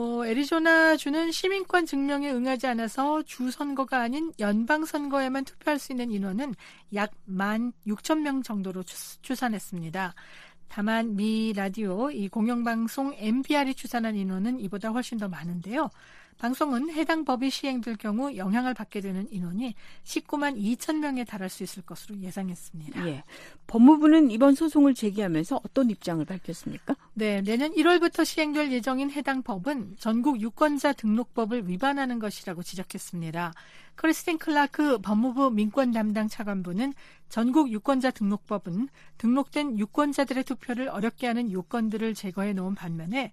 애리조나주는 시민권 증명에 응하지 않아서 주 선거가 아닌 연방 선거에만 투표할 수 있는 인원은 약 16,000명 정도로 추산했습니다. 다만 미 라디오 이 공영방송 NPR이 추산한 인원은 이보다 훨씬 더 많은데요. 방송은 해당 법이 시행될 경우 영향을 받게 되는 인원이 19만 2천 명에 달할 수 있을 것으로 예상했습니다. 예. 법무부는 이번 소송을 제기하면서 어떤 입장을 밝혔습니까? 네, 내년 1월부터 시행될 예정인 해당 법은 전국 유권자 등록법을 위반하는 것이라고 지적했습니다. 크리스틴 클라크 법무부 민권 담당 차관부는 전국 유권자 등록법은 등록된 유권자들의 투표를 어렵게 하는 요건들을 제거해 놓은 반면에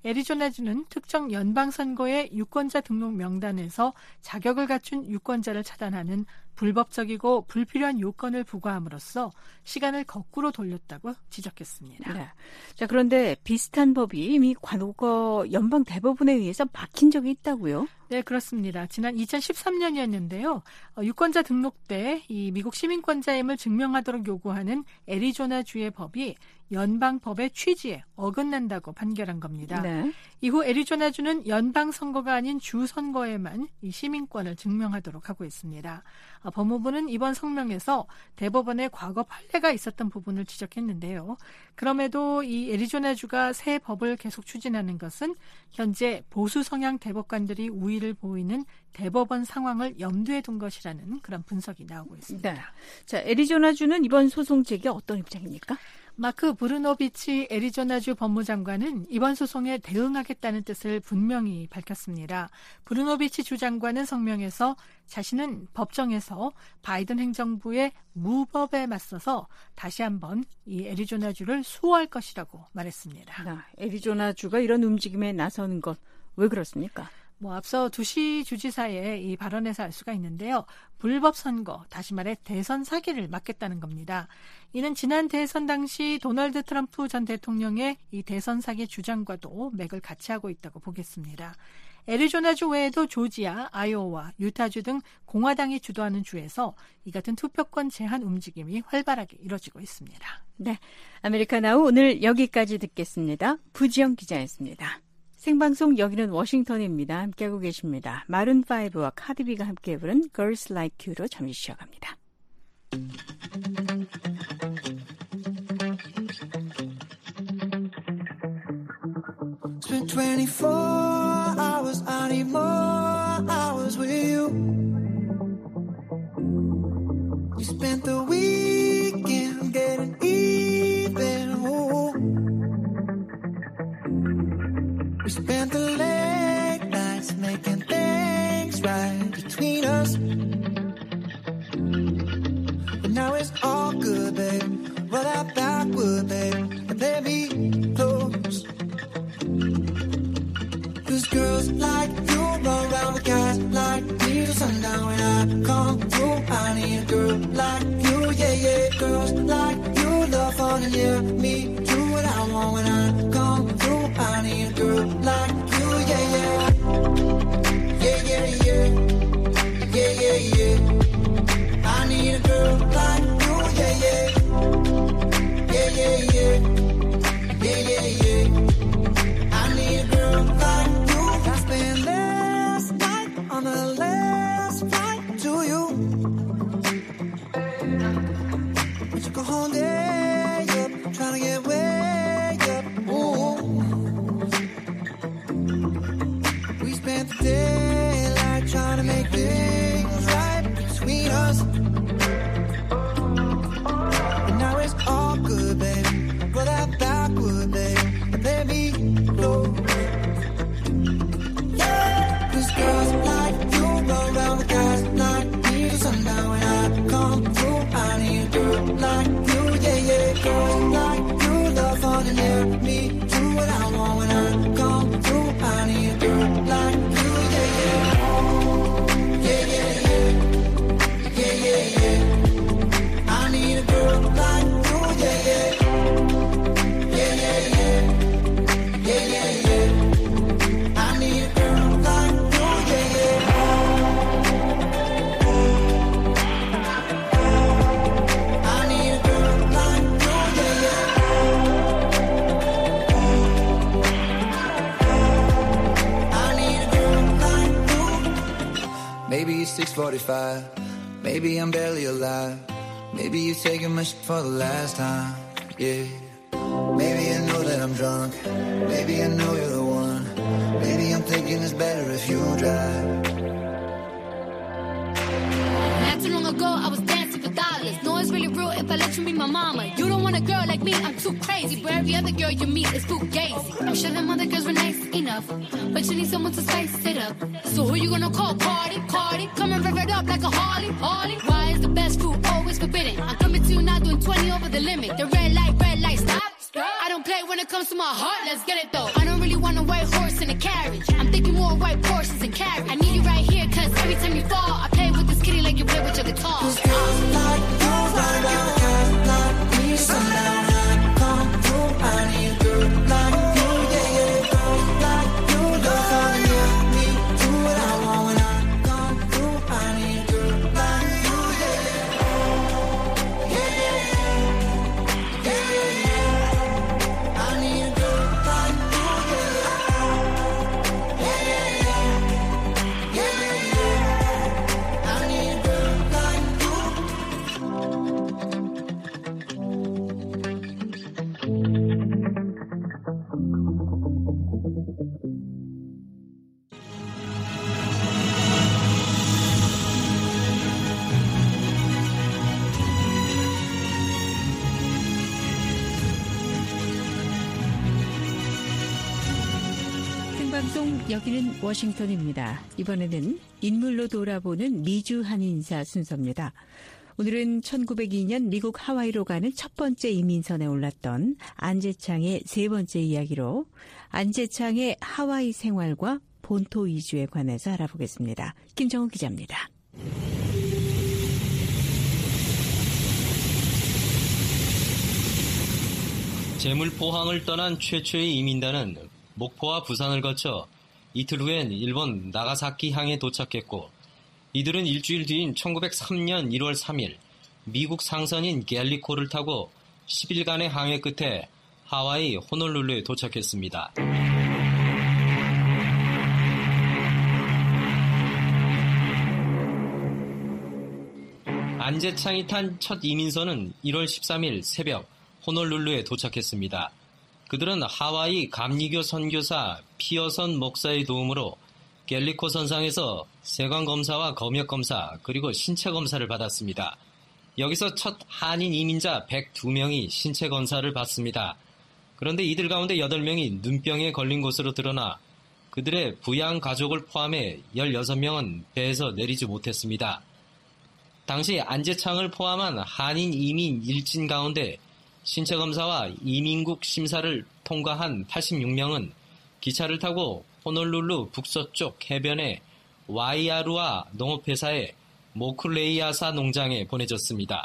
애리조나주는 특정 연방선거의 유권자 등록 명단에서 자격을 갖춘 유권자를 차단하는 불법적이고 불필요한 요건을 부과함으로써 시간을 거꾸로 돌렸다고 지적했습니다. 네. 자, 그런데 비슷한 법이 이미 과거 연방 대법원에 의해서 막힌 적이 있다고요? 네, 그렇습니다. 지난 2013년이었는데요. 유권자 등록 때 이 미국 시민권자임을 증명하도록 요구하는 애리조나주의 법이 연방법의 취지에 어긋난다고 판결한 겁니다. 네. 이후 애리조나주는 연방선거가 아닌 주선거에만 이 시민권을 증명하도록 하고 있습니다. 법무부는 이번 성명에서 대법원의 과거 판례가 있었던 부분을 지적했는데요. 그럼에도 이 애리조나주가 새 법을 계속 추진하는 것은 현재 보수 성향 대법관들이 우위를 보이는 대법원 상황을 염두에 둔 것이라는 그런 분석이 나오고 있습니다. 네. 자, 애리조나주는 이번 소송 제기에 어떤 입장입니까? 마크 브루노비치 애리조나주 법무장관은 이번 소송에 대응하겠다는 뜻을 분명히 밝혔습니다. 브루노비치 주 장관은 성명에서 자신은 법정에서 바이든 행정부의 무법에 맞서서 다시 한번 이 애리조나주를 수호할 것이라고 말했습니다. 애리조나주가 이런 움직임에 나서는 것 왜 그렇습니까? 앞서 두시 주지사의 이 발언에서 알 수가 있는데요. 불법 선거, 다시 말해 대선 사기를 막겠다는 겁니다. 이는 지난 대선 당시 도널드 트럼프 전 대통령의 이 대선 사기 주장과도 맥을 같이 하고 있다고 보겠습니다. 애리조나주 외에도 조지아, 아이오와, 유타주 등 공화당이 주도하는 주에서 이 같은 투표권 제한 움직임이 활발하게 이뤄지고 있습니다. 네, 아메리카나우 오늘 여기까지 듣겠습니다. 부지영 기자였습니다. 생방송 여기는 워싱턴입니다. 함께하고 계십니다. 마룬5와 카디비가 함께 부른 Girls Like You로 잠시 쉬어갑니다. Spent 24 hours, I need more hours with you. You spent the weekend getting even. Ooh. We spent the late nights making things right between us. But now it's all good, babe. Roll out backward, babe, and let me close. Cause girls like you run around with guys like me till sundown. When I come through, I need a girl like you, yeah, yeah. Girls like you love fun and yeah, me do what I want. When I come through, I need a girl like you, yeah, yeah. Yeah, yeah, yeah. Yeah, yeah, yeah. I need a girl like you, yeah, yeah. Yeah, yeah, yeah. Yeah, yeah, yeah. I need a girl like you. I spent last night on the last flight to you. We took a whole day up, trying to get way up. Ooh. 6:45. Maybe I'm barely alive. Maybe you're taking my shit for the last time. Yeah. Maybe I know that I'm drunk. Maybe I know you're the one. Maybe I'm thinking it's better if you drive. Not too long ago, I was dancing for dollars. No, it's really real if I let you be my mama. You don't want a girl like me, I'm too crazy. But every other girl you meet is too gazy. I'm sure them other girls were nice enough, but you need someone to spice it up. So who you gonna call? Cardi, Cardi. Come and rev it up like a Harley, Harley. Why is the best food always forbidden? I'm coming to you now doing 20 over the limit. The red light, stop. I don't play when it comes to my heart, let's get it though. I don't really want a white horse in a carriage. I'm thinking more white horses and carriage. I need you right here, cause every time you fall, I play with this kitty like you play with your guitar. Cause girls like you ride around the guys like me. Sundown, I come through. I need a girl like you, yeah, yeah. Girls like you, love fun, yeah. Me, do what I want when I come through. I need a girl like you, yeah, yeah. Yeah, yeah, yeah. Yeah, yeah, yeah. I need a girl like you, yeah, yeah. Yeah, yeah, yeah. Yeah, yeah, yeah. I need a girl like you. 생방송 여기는 워싱턴입니다. 이번에는 인물로 돌아보는 미주 한인사 순서입니다. 오늘은 1902년 미국 하와이로 가는 첫 번째 이민선에 올랐던 안재창의 세 번째 이야기로 안재창의 하와이 생활과 본토 이주에 관해서 알아보겠습니다. 김정우 기자입니다. 제물포항을 떠난 최초의 이민단은 목포와 부산을 거쳐 이틀 후엔 일본 나가사키항에 도착했고, 이들은 일주일 뒤인 1903년 1월 3일 미국 상선인 갤리코를 타고 10일간의 항해 끝에 하와이 호놀룰루에 도착했습니다. 안재창이 탄 첫 이민선은 1월 13일 새벽 호놀룰루에 도착했습니다. 그들은 하와이 감리교 선교사 피어선 목사의 도움으로 갤리코 선상에서 세관검사와 검역검사 그리고 신체검사를 받았습니다. 여기서 첫 한인 이민자 102명이 신체검사를 받습니다. 그런데 이들 가운데 8명이 눈병에 걸린 것으로 드러나 그들의 부양 가족을 포함해 16명은 배에서 내리지 못했습니다. 당시 안재창을 포함한 한인 이민 일진 가운데 신체검사와 이민국 심사를 통과한 86명은 기차를 타고 호놀룰루 북서쪽 해변의 와이아루아 농업회사의 모클레이아사 농장에 보내졌습니다.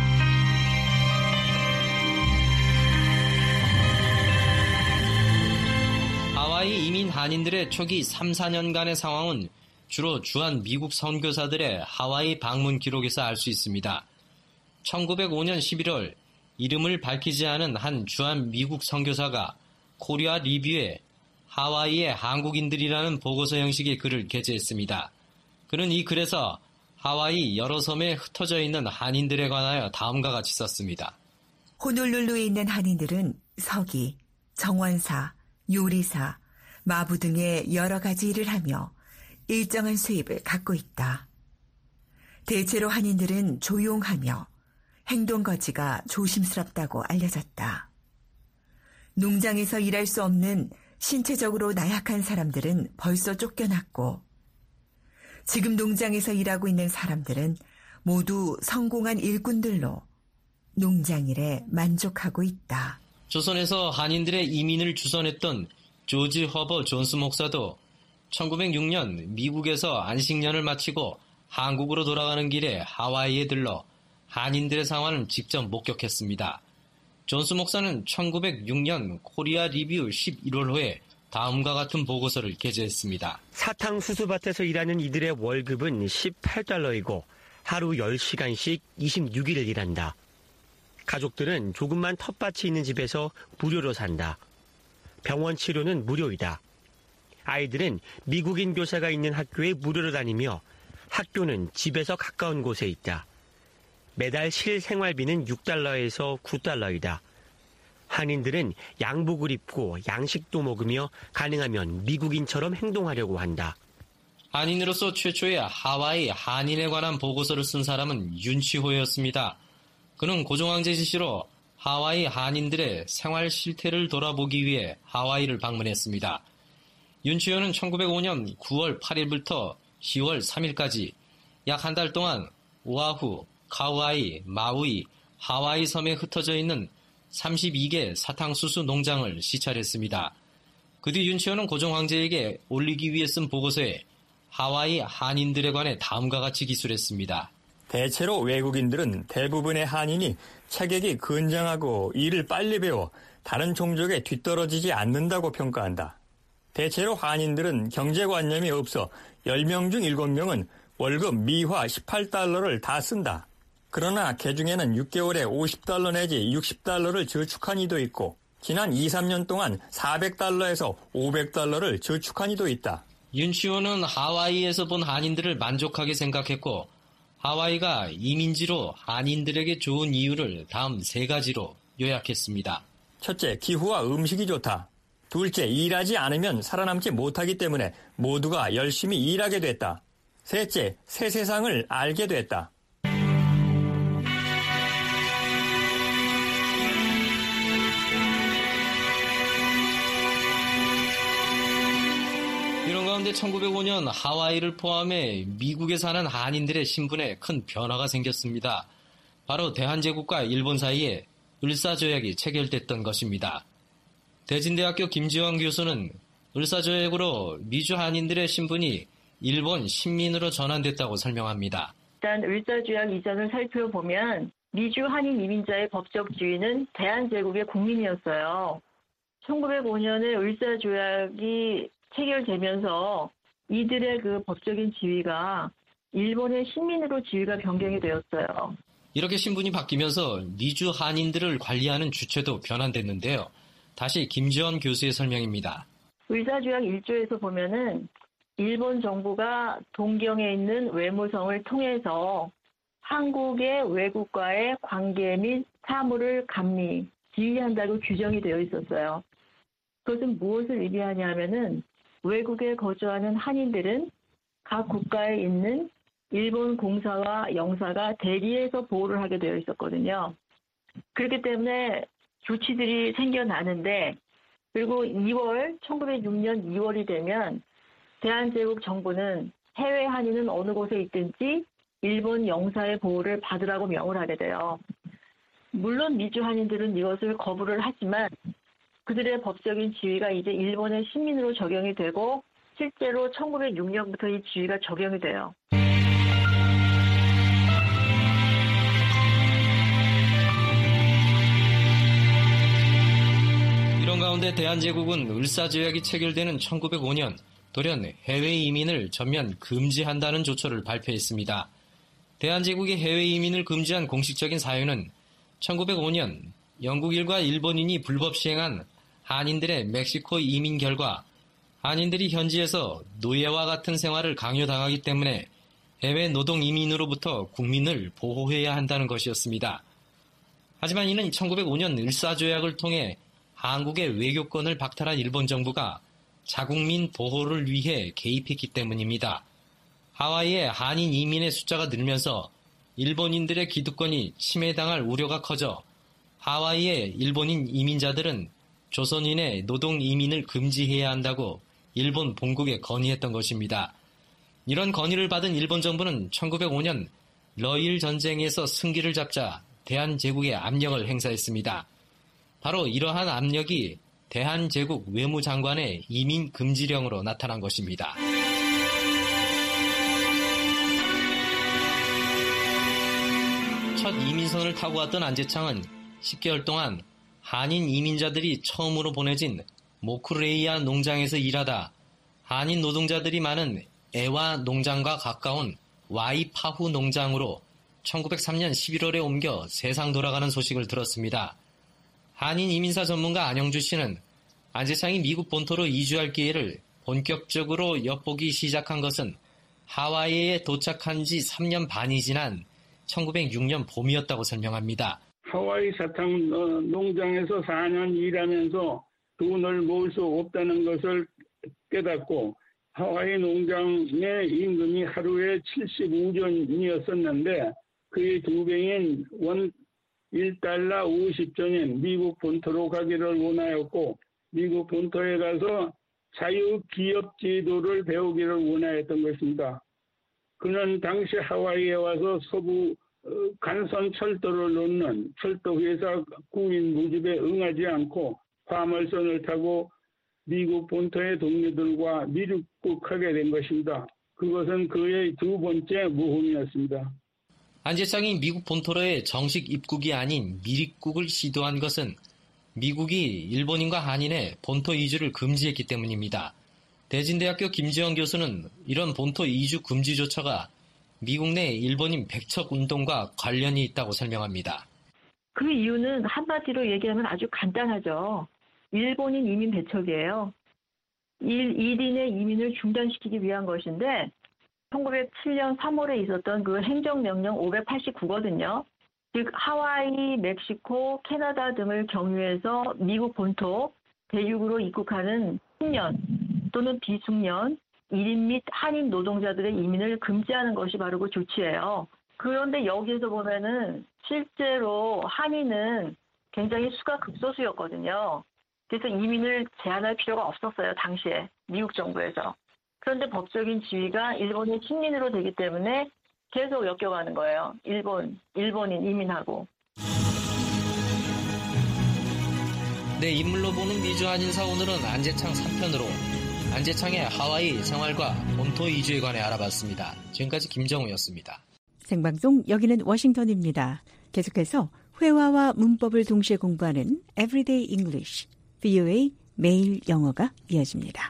하와이 이민 한인들의 초기 3, 4년간의 상황은 주로 주한 미국 선교사들의 하와이 방문 기록에서 알 수 있습니다. 1905년 11월 이름을 밝히지 않은 한 주한 미국 선교사가 코리아 리뷰에 하와이의 한국인들이라는 보고서 형식의 글을 게재했습니다. 그는 이 글에서 하와이 여러 섬에 흩어져 있는 한인들에 관하여 다음과 같이 썼습니다. 호놀룰루에 있는 한인들은 서기, 정원사, 요리사, 마부 등의 여러 가지 일을 하며 일정한 수입을 갖고 있다. 대체로 한인들은 조용하며 행동거지가 조심스럽다고 알려졌다. 농장에서 일할 수 없는 신체적으로 나약한 사람들은 벌써 쫓겨났고, 지금 농장에서 일하고 있는 사람들은 모두 성공한 일꾼들로 농장일에 만족하고 있다. 조선에서 한인들의 이민을 주선했던 조지 허버 존스 목사도 1906년 미국에서 안식년을 마치고 한국으로 돌아가는 길에 하와이에 들러 한인들의 상황을 직접 목격했습니다. 존스 목사는 1906년 코리아 리뷰 11월호에 다음과 같은 보고서를 게재했습니다. 사탕수수밭에서 일하는 이들의 월급은 $18이고 하루 10시간씩 26일을 일한다. 가족들은 조금만 텃밭이 있는 집에서 무료로 산다. 병원 치료는 무료이다. 아이들은 미국인 교사가 있는 학교에 무료로 다니며 학교는 집에서 가까운 곳에 있다. 매달 실생활비는 $6에서 $9이다. 한인들은 양복을 입고 양식도 먹으며 가능하면 미국인처럼 행동하려고 한다. 한인으로서 최초의 하와이 한인에 관한 보고서를 쓴 사람은 윤치호였습니다. 그는 고종황제 지시로 하와이 한인들의 생활 실태를 돌아보기 위해 하와이를 방문했습니다. 윤치호는 1905년 9월 8일부터 10월 3일까지 약 한 달 동안 오아후, 카우아이, 마우이, 하와이 섬에 흩어져 있는 32개 사탕수수 농장을 시찰했습니다. 그 뒤 윤치호는 고종 황제에게 올리기 위해 쓴 보고서에 하와이 한인들에 관해 다음과 같이 기술했습니다. 대체로 외국인들은 대부분의 한인이 체격이 건장하고 일을 빨리 배워 다른 종족에 뒤떨어지지 않는다고 평가한다. 대체로 한인들은 경제관념이 없어 10명 중 7명은 월급 미화 $18를 다 쓴다. 그러나 그중에는 6개월에 $50 내지 $60를 저축한 이도 있고 지난 2-3년 동안 $400에서 $500를 저축한 이도 있다. 윤치호는 하와이에서 본 한인들을 만족하게 생각했고 하와이가 이민지로 한인들에게 좋은 이유를 다음 3가지로 요약했습니다. 첫째, 기후와 음식이 좋다. 둘째, 일하지 않으면 살아남지 못하기 때문에 모두가 열심히 일하게 됐다. 셋째, 새 세상을 알게 됐다. 이런 가운데 1905년 하와이를 포함해 미국에 사는 한인들의 신분에 큰 변화가 생겼습니다. 바로 대한제국과 일본 사이에 을사조약이 체결됐던 것입니다. 대진대학교 김지환 교수는 을사조약으로 미주 한인들의 신분이 일본 식민으로 전환됐다고 설명합니다. 일단 을사조약 이전을 살펴보면 미주 한인 이민자의 법적 지위는 대한제국의 국민이었어요. 1905년에 을사조약이 체결되면서 이들의 그 법적인 지위가 일본의 식민으로 지위가 변경이 되었어요. 이렇게 신분이 바뀌면서 미주 한인들을 관리하는 주체도 변환됐는데요. 다시 김지원 교수의 설명입니다. 을사조약 1조에서 보면은 일본 정부가 동경에 있는 외무성을 통해서 한국의 외국과의 관계 및 사무를 감리, 지휘한다고 규정이 되어 있었어요. 그것은 무엇을 의미하냐 하면은 외국에 거주하는 한인들은 각 국가에 있는 일본 공사와 영사가 대리해서 보호를 하게 되어 있었거든요. 그렇기 때문에 조치들이 생겨나는데 그리고 1906년 2월이 되면 대한제국 정부는 해외 한인은 어느 곳에 있든지 일본 영사의 보호를 받으라고 명을 하게 돼요. 물론 미주 한인들은 이것을 거부를 하지만 그들의 법적인 지위가 이제 일본의 식민으로 적용이 되고 실제로 1906년부터 이 지위가 적용이 돼요. 이런 가운데 대한제국은 을사조약이 체결되는 1905년 돌연 해외 이민을 전면 금지한다는 조처를 발표했습니다. 대한제국이 해외 이민을 금지한 공식적인 사유는 1905년 영국인과 일본인이 불법 시행한 한인들의 멕시코 이민 결과 한인들이 현지에서 노예와 같은 생활을 강요당하기 때문에 해외 노동 이민으로부터 국민을 보호해야 한다는 것이었습니다. 하지만 이는 1905년 을사조약을 통해 한국의 외교권을 박탈한 일본 정부가 자국민 보호를 위해 개입했기 때문입니다. 하와이의 한인 이민의 숫자가 늘면서 일본인들의 기득권이 침해당할 우려가 커져 하와이의 일본인 이민자들은 조선인의 노동 이민을 금지해야 한다고 일본 본국에 건의했던 것입니다. 이런 건의를 받은 일본 정부는 1905년 러일 전쟁에서 승기를 잡자 대한제국에 압력을 행사했습니다. 바로 이러한 압력이 대한제국 외무장관의 이민 금지령으로 나타난 것입니다. 첫 이민선을 타고 왔던 안재창은 10개월 동안 한인 이민자들이 처음으로 보내진 모쿠레이아 농장에서 일하다 한인 노동자들이 많은 에와 농장과 가까운 와이파후 농장으로 1903년 11월에 옮겨 세상 돌아가는 소식을 들었습니다. 한인 이민사 전문가 안영주 씨는 안재창이 미국 본토로 이주할 기회를 본격적으로 엿보기 시작한 것은 하와이에 도착한 지 3년 반이 지난 1906년 봄이었다고 설명합니다. 하와이 사탕 농장에서 4년 일하면서 돈을 모을 수 없다는 것을 깨닫고 하와이 농장의 임금이 하루에 75전이었었는데 그의 2배인 원 1달러 50전인 미국 본토로 가기를 원하였고 미국 본토에 가서 자유기업 제도를 배우기를 원하였던 것입니다. 그는 당시 하와이에 와서 서부 간선 철도를 놓는 철도회사 구인 모집에 응하지 않고 화물선을 타고 미국 본토의 동료들과 미륵국하게 된 것입니다. 그것은 그의 2번째 모험이었습니다. 안재창이 미국 본토로의 정식 입국이 아닌 미립국을 시도한 것은 미국이 일본인과 한인의 본토 이주를 금지했기 때문입니다. 대진대학교 김지영 교수는 이런 본토 이주 금지 조처가 미국 내 일본인 백척 운동과 관련이 있다고 설명합니다. 그 이유는 한마디로 얘기하면 아주 간단하죠. 일본인 이민 배척이에요. 1인의 이민을 중단시키기 위한 것인데 1907년 3월에 있었던 그 행정명령 589거든요. 즉 하와이, 멕시코, 캐나다 등을 경유해서 미국 본토, 대륙으로 입국하는 숙련 또는 비숙련, 1인 및 한인 노동자들의 이민을 금지하는 것이 바로 그 조치예요. 그런데 여기에서 보면은 실제로 한인은 굉장히 수가 극소수였거든요. 그래서 이민을 제한할 필요가 없었어요, 당시에 미국 정부에서. 그런데 법적인 지위가 일본의 식민으로 되기 때문에 계속 엮여가는 거예요. 일본인 이민하고. 네, 인물로 보는 미주 한인사 오늘은 안재창 3편으로 안재창의 하와이 생활과 본토 이주에 관해 알아봤습니다. 지금까지 김정우였습니다. 생방송 여기는 워싱턴입니다. 계속해서 회화와 문법을 동시에 공부하는 Everyday English, VOA 매일 영어가 이어집니다.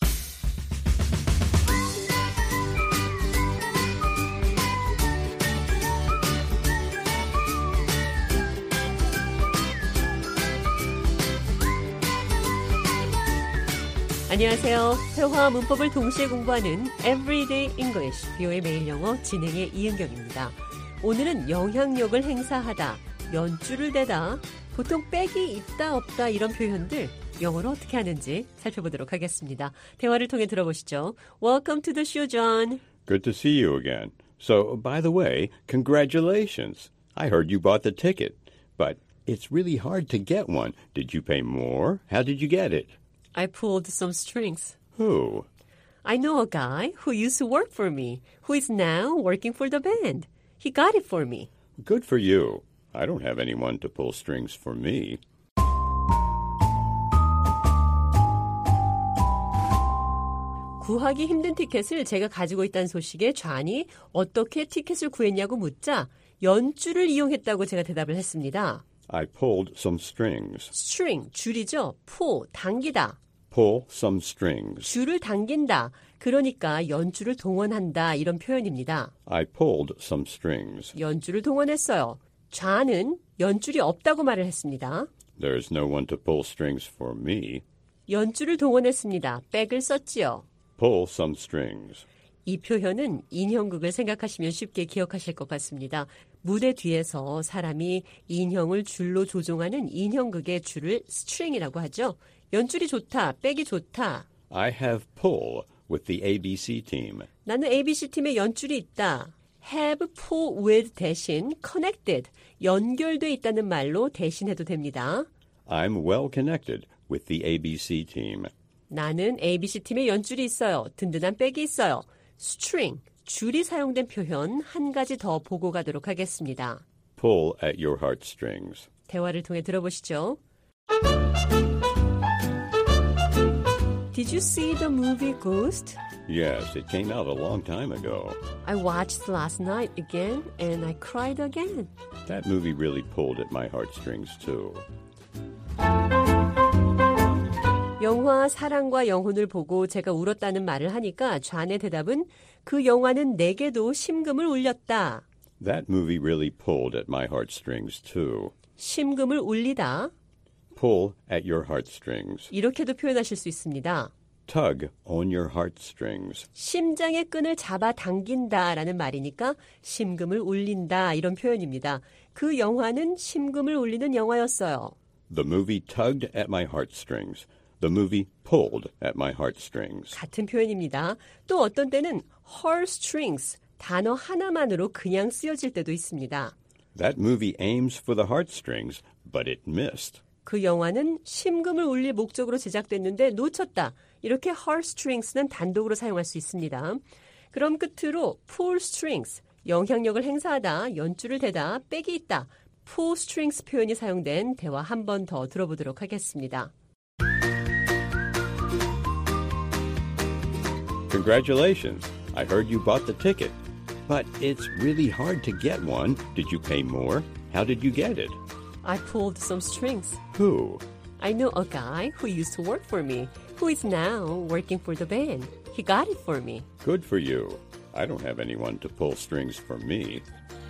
안녕하세요. 회화와 문법을 동시에 공부하는 Everyday English, VOA 매일 영어 진행의 이은경입니다. 오늘은 영향력을 행사하다, 연줄을 대다, 보통 빽이 있다 없다 이런 표현들 영어로 어떻게 하는지 살펴보도록 하겠습니다. 대화를 통해 들어보시죠. Welcome to the show, John. Good to see you again. So, by the way, congratulations. I heard you bought the ticket, but it's really hard to get one. Did you pay more? How did you get it? I pulled some strings. Who? I know a guy who used to work for me, who is now working for the band. He got it for me. Good for you. I don't have anyone to pull strings for me. 구하기 힘든 티켓을 제가 가지고 있다는 소식에 존이 어떻게 티켓을 구했냐고 묻자 연줄을 이용했다고 제가 대답을 했습니다. I pulled some strings. string, 줄이죠. pull, 당기다. Pull some strings. 줄을 당긴다. 그러니까 연줄을 동원한다 이런 표현입니다. I pulled some strings. 연줄을 동원했어요. 존은 연줄이 없다고 말을 했습니다. There's no one to pull strings for me. 연줄을 동원했습니다. 백을 썼지요. Pull some strings. 이 표현은 인형극을 생각하시면 쉽게 기억하실 것 같습니다. 무대 뒤에서 사람이 인형을 줄로 조종하는 인형극의 줄을 string이라고 하죠. 연줄이 좋다, 백이 좋다. I have pull with the ABC team. 나는 ABC팀에 연줄이 있다. have pull with 대신 connected, 연결돼 있다는 말로 대신해도 됩니다. I'm well connected with the ABC team. 나는 ABC팀에 연줄이 있어요. 든든한 백이 있어요. string, 줄이 사용된 표현 한 가지 더 보고 가도록 하겠습니다. Pull at your heartstrings. 대화를 통해 들어보시죠. Did you see the movie Ghost? Yes, it came out a long time ago. I watched last night again and I cried again. That movie really pulled at my heartstrings too. 영화 사랑과 영혼을 보고 제가 울었다는 말을 하니까 존의 대답은 그 영화는 내게도 심금을 울렸다. That movie really pulled at my heartstrings too. 심금을 울리다. Pull at your heartstrings. 이렇게도 표현하실 수 있습니다. tug on your heartstrings. 심장의 끈을 잡아 당긴다라는 말이니까 심금을 울린다 이런 표현입니다. 그 영화는 심금을 울리는 영화였어요. The movie tugged at my heartstrings. The movie pulled at my heartstrings. 같은 표현입니다. 또 어떤 때는 heartstrings 단어 하나만으로 그냥 쓰여질 때도 있습니다. That movie aims for the heartstrings, but it missed. 그 영화는 심금을 울릴 목적으로 제작됐는데 놓쳤다. 이렇게 heartstrings는 단독으로 사용할 수 있습니다. 그럼 끝으로 pull strings, 영향력을 행사하다, 연줄을 대다, 백이 있다. pull strings 표현이 사용된 대화 한 번 더 들어보도록 하겠습니다. Congratulations. I heard you bought the ticket. But it's really hard to get one. Did you pay more? How did you get it? I pulled some strings. Who? I know a guy who used to work for me, who is now working for the band. He got it for me. Good for you. I don't have anyone to pull strings for me.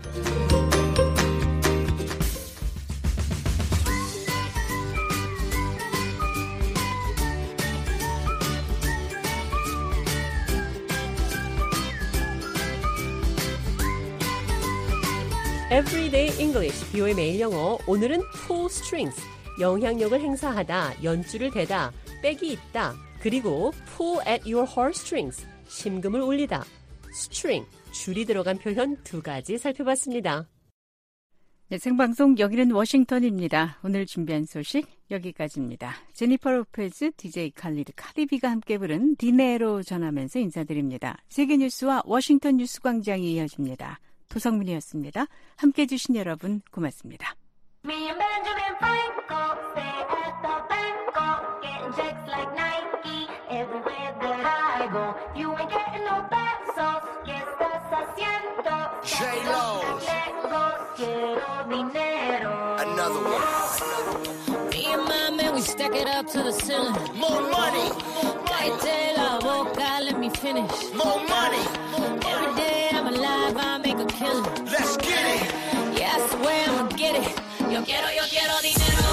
Everyday English, BO의 매일 영어. 오늘은 pull strings, 영향력을 행사하다, 연줄을 대다, 백이 있다, 그리고 pull at your heartstrings, 심금을 울리다, string, 줄이 들어간 표현 두 가지 살펴봤습니다. 네, 생방송 여기는 워싱턴입니다. 오늘 준비한 소식 여기까지입니다. 제니퍼 로페즈, DJ 칼리드, 카리비가 함께 부른 디네로 전하면서 인사드립니다. 세계뉴스와 워싱턴 뉴스광장이 이어집니다. 도성민이었습니다. 함께해 주신 여러분 고맙습니다. Me and Benjamin Franco stay at the Banco, getting checks like Nike everywhere that I go. You ain't getting no pesos, ¿qué estás haciendo? J-Lo, quiero dinero. Another one. Me and my man, we stack it up to the ceiling. More money. Cállate la boca, let me finish. More money. Every day I'm alive, I make a killing. Let's get it. Yeah, I swear I'ma get it. Yo quiero dinero.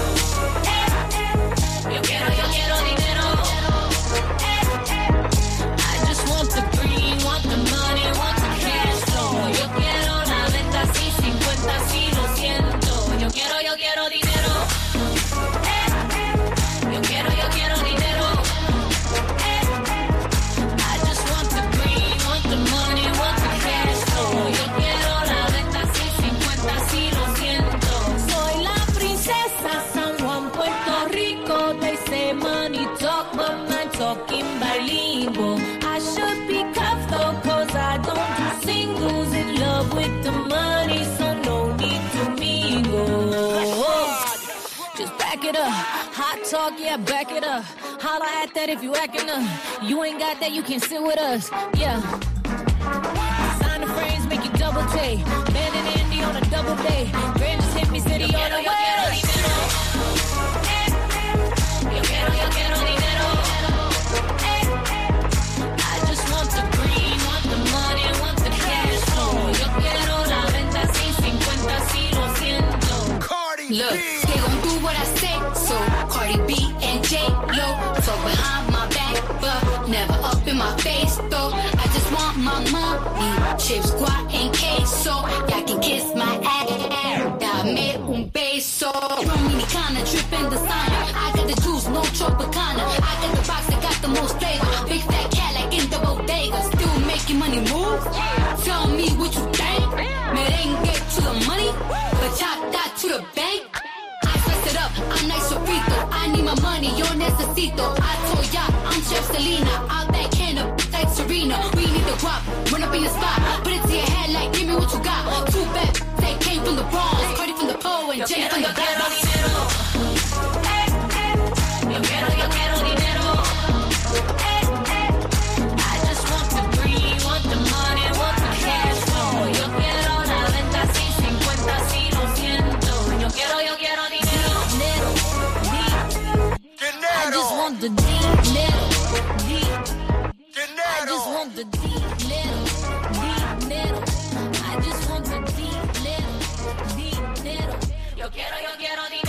Yo quiero dinero. I just want the green, want the money, want the cash flow. Yo quiero la venta, sí, 50, sí, lo siento. Yo quiero dinero. Yo quiero dinero. I just want the green, want the money, want the cash flow. Yo quiero la venta, sí, 50, sí, lo siento. Soy la princesa San Juan, Puerto Rico. They say money talk, but my talking bilingual. I should be cuffed though, cause I don't do singles. In love with the money, so no need to mingle. Just back it up, hot talk, yeah, back it up. Holla at that if you acting up. You ain't got that, you can sit with us, yeah. Sign the frames, make you double take. Man and Andy on a double day. Grand just hit me, city on the way. Yo quiero dinero. I just want the green, want the money, want the cash flow. Yo quiero la venta, sí, 50, sí, lo siento. Look, they gon' do what I say, so Cardi B and J-Lo talk behind my back, but never up in my face, though. I just want my money, chips, guac, and queso. Y'all can kiss my ass, dame un beso. Dominicana, drippin' designer. I got the juice, no Tropicana. I got the box that got the most flavor. Big fat cat like in the bodega. Still making money move? Tell me what you think. Merengue to the money, bachata to the bank. I spice it up, I'm nice sofrito. I need my money, yo necesito. I told ya, I'm Chef Selena. Out that can of like Serena. We need the guap, run up in your spot. Put it to your head like, give me what you got. Too bad, they came from the Bronx. Cardi from the pole and Jay from the Bronx. Yo quiero dinero. I just want the green, want the money, want the cash flow. Yo quiero la venta, sí, 50, sí, lo siento. Yo quiero dinero. I just want the dinero. I just want the dinero. I just want the dinero. Yo quiero dinero.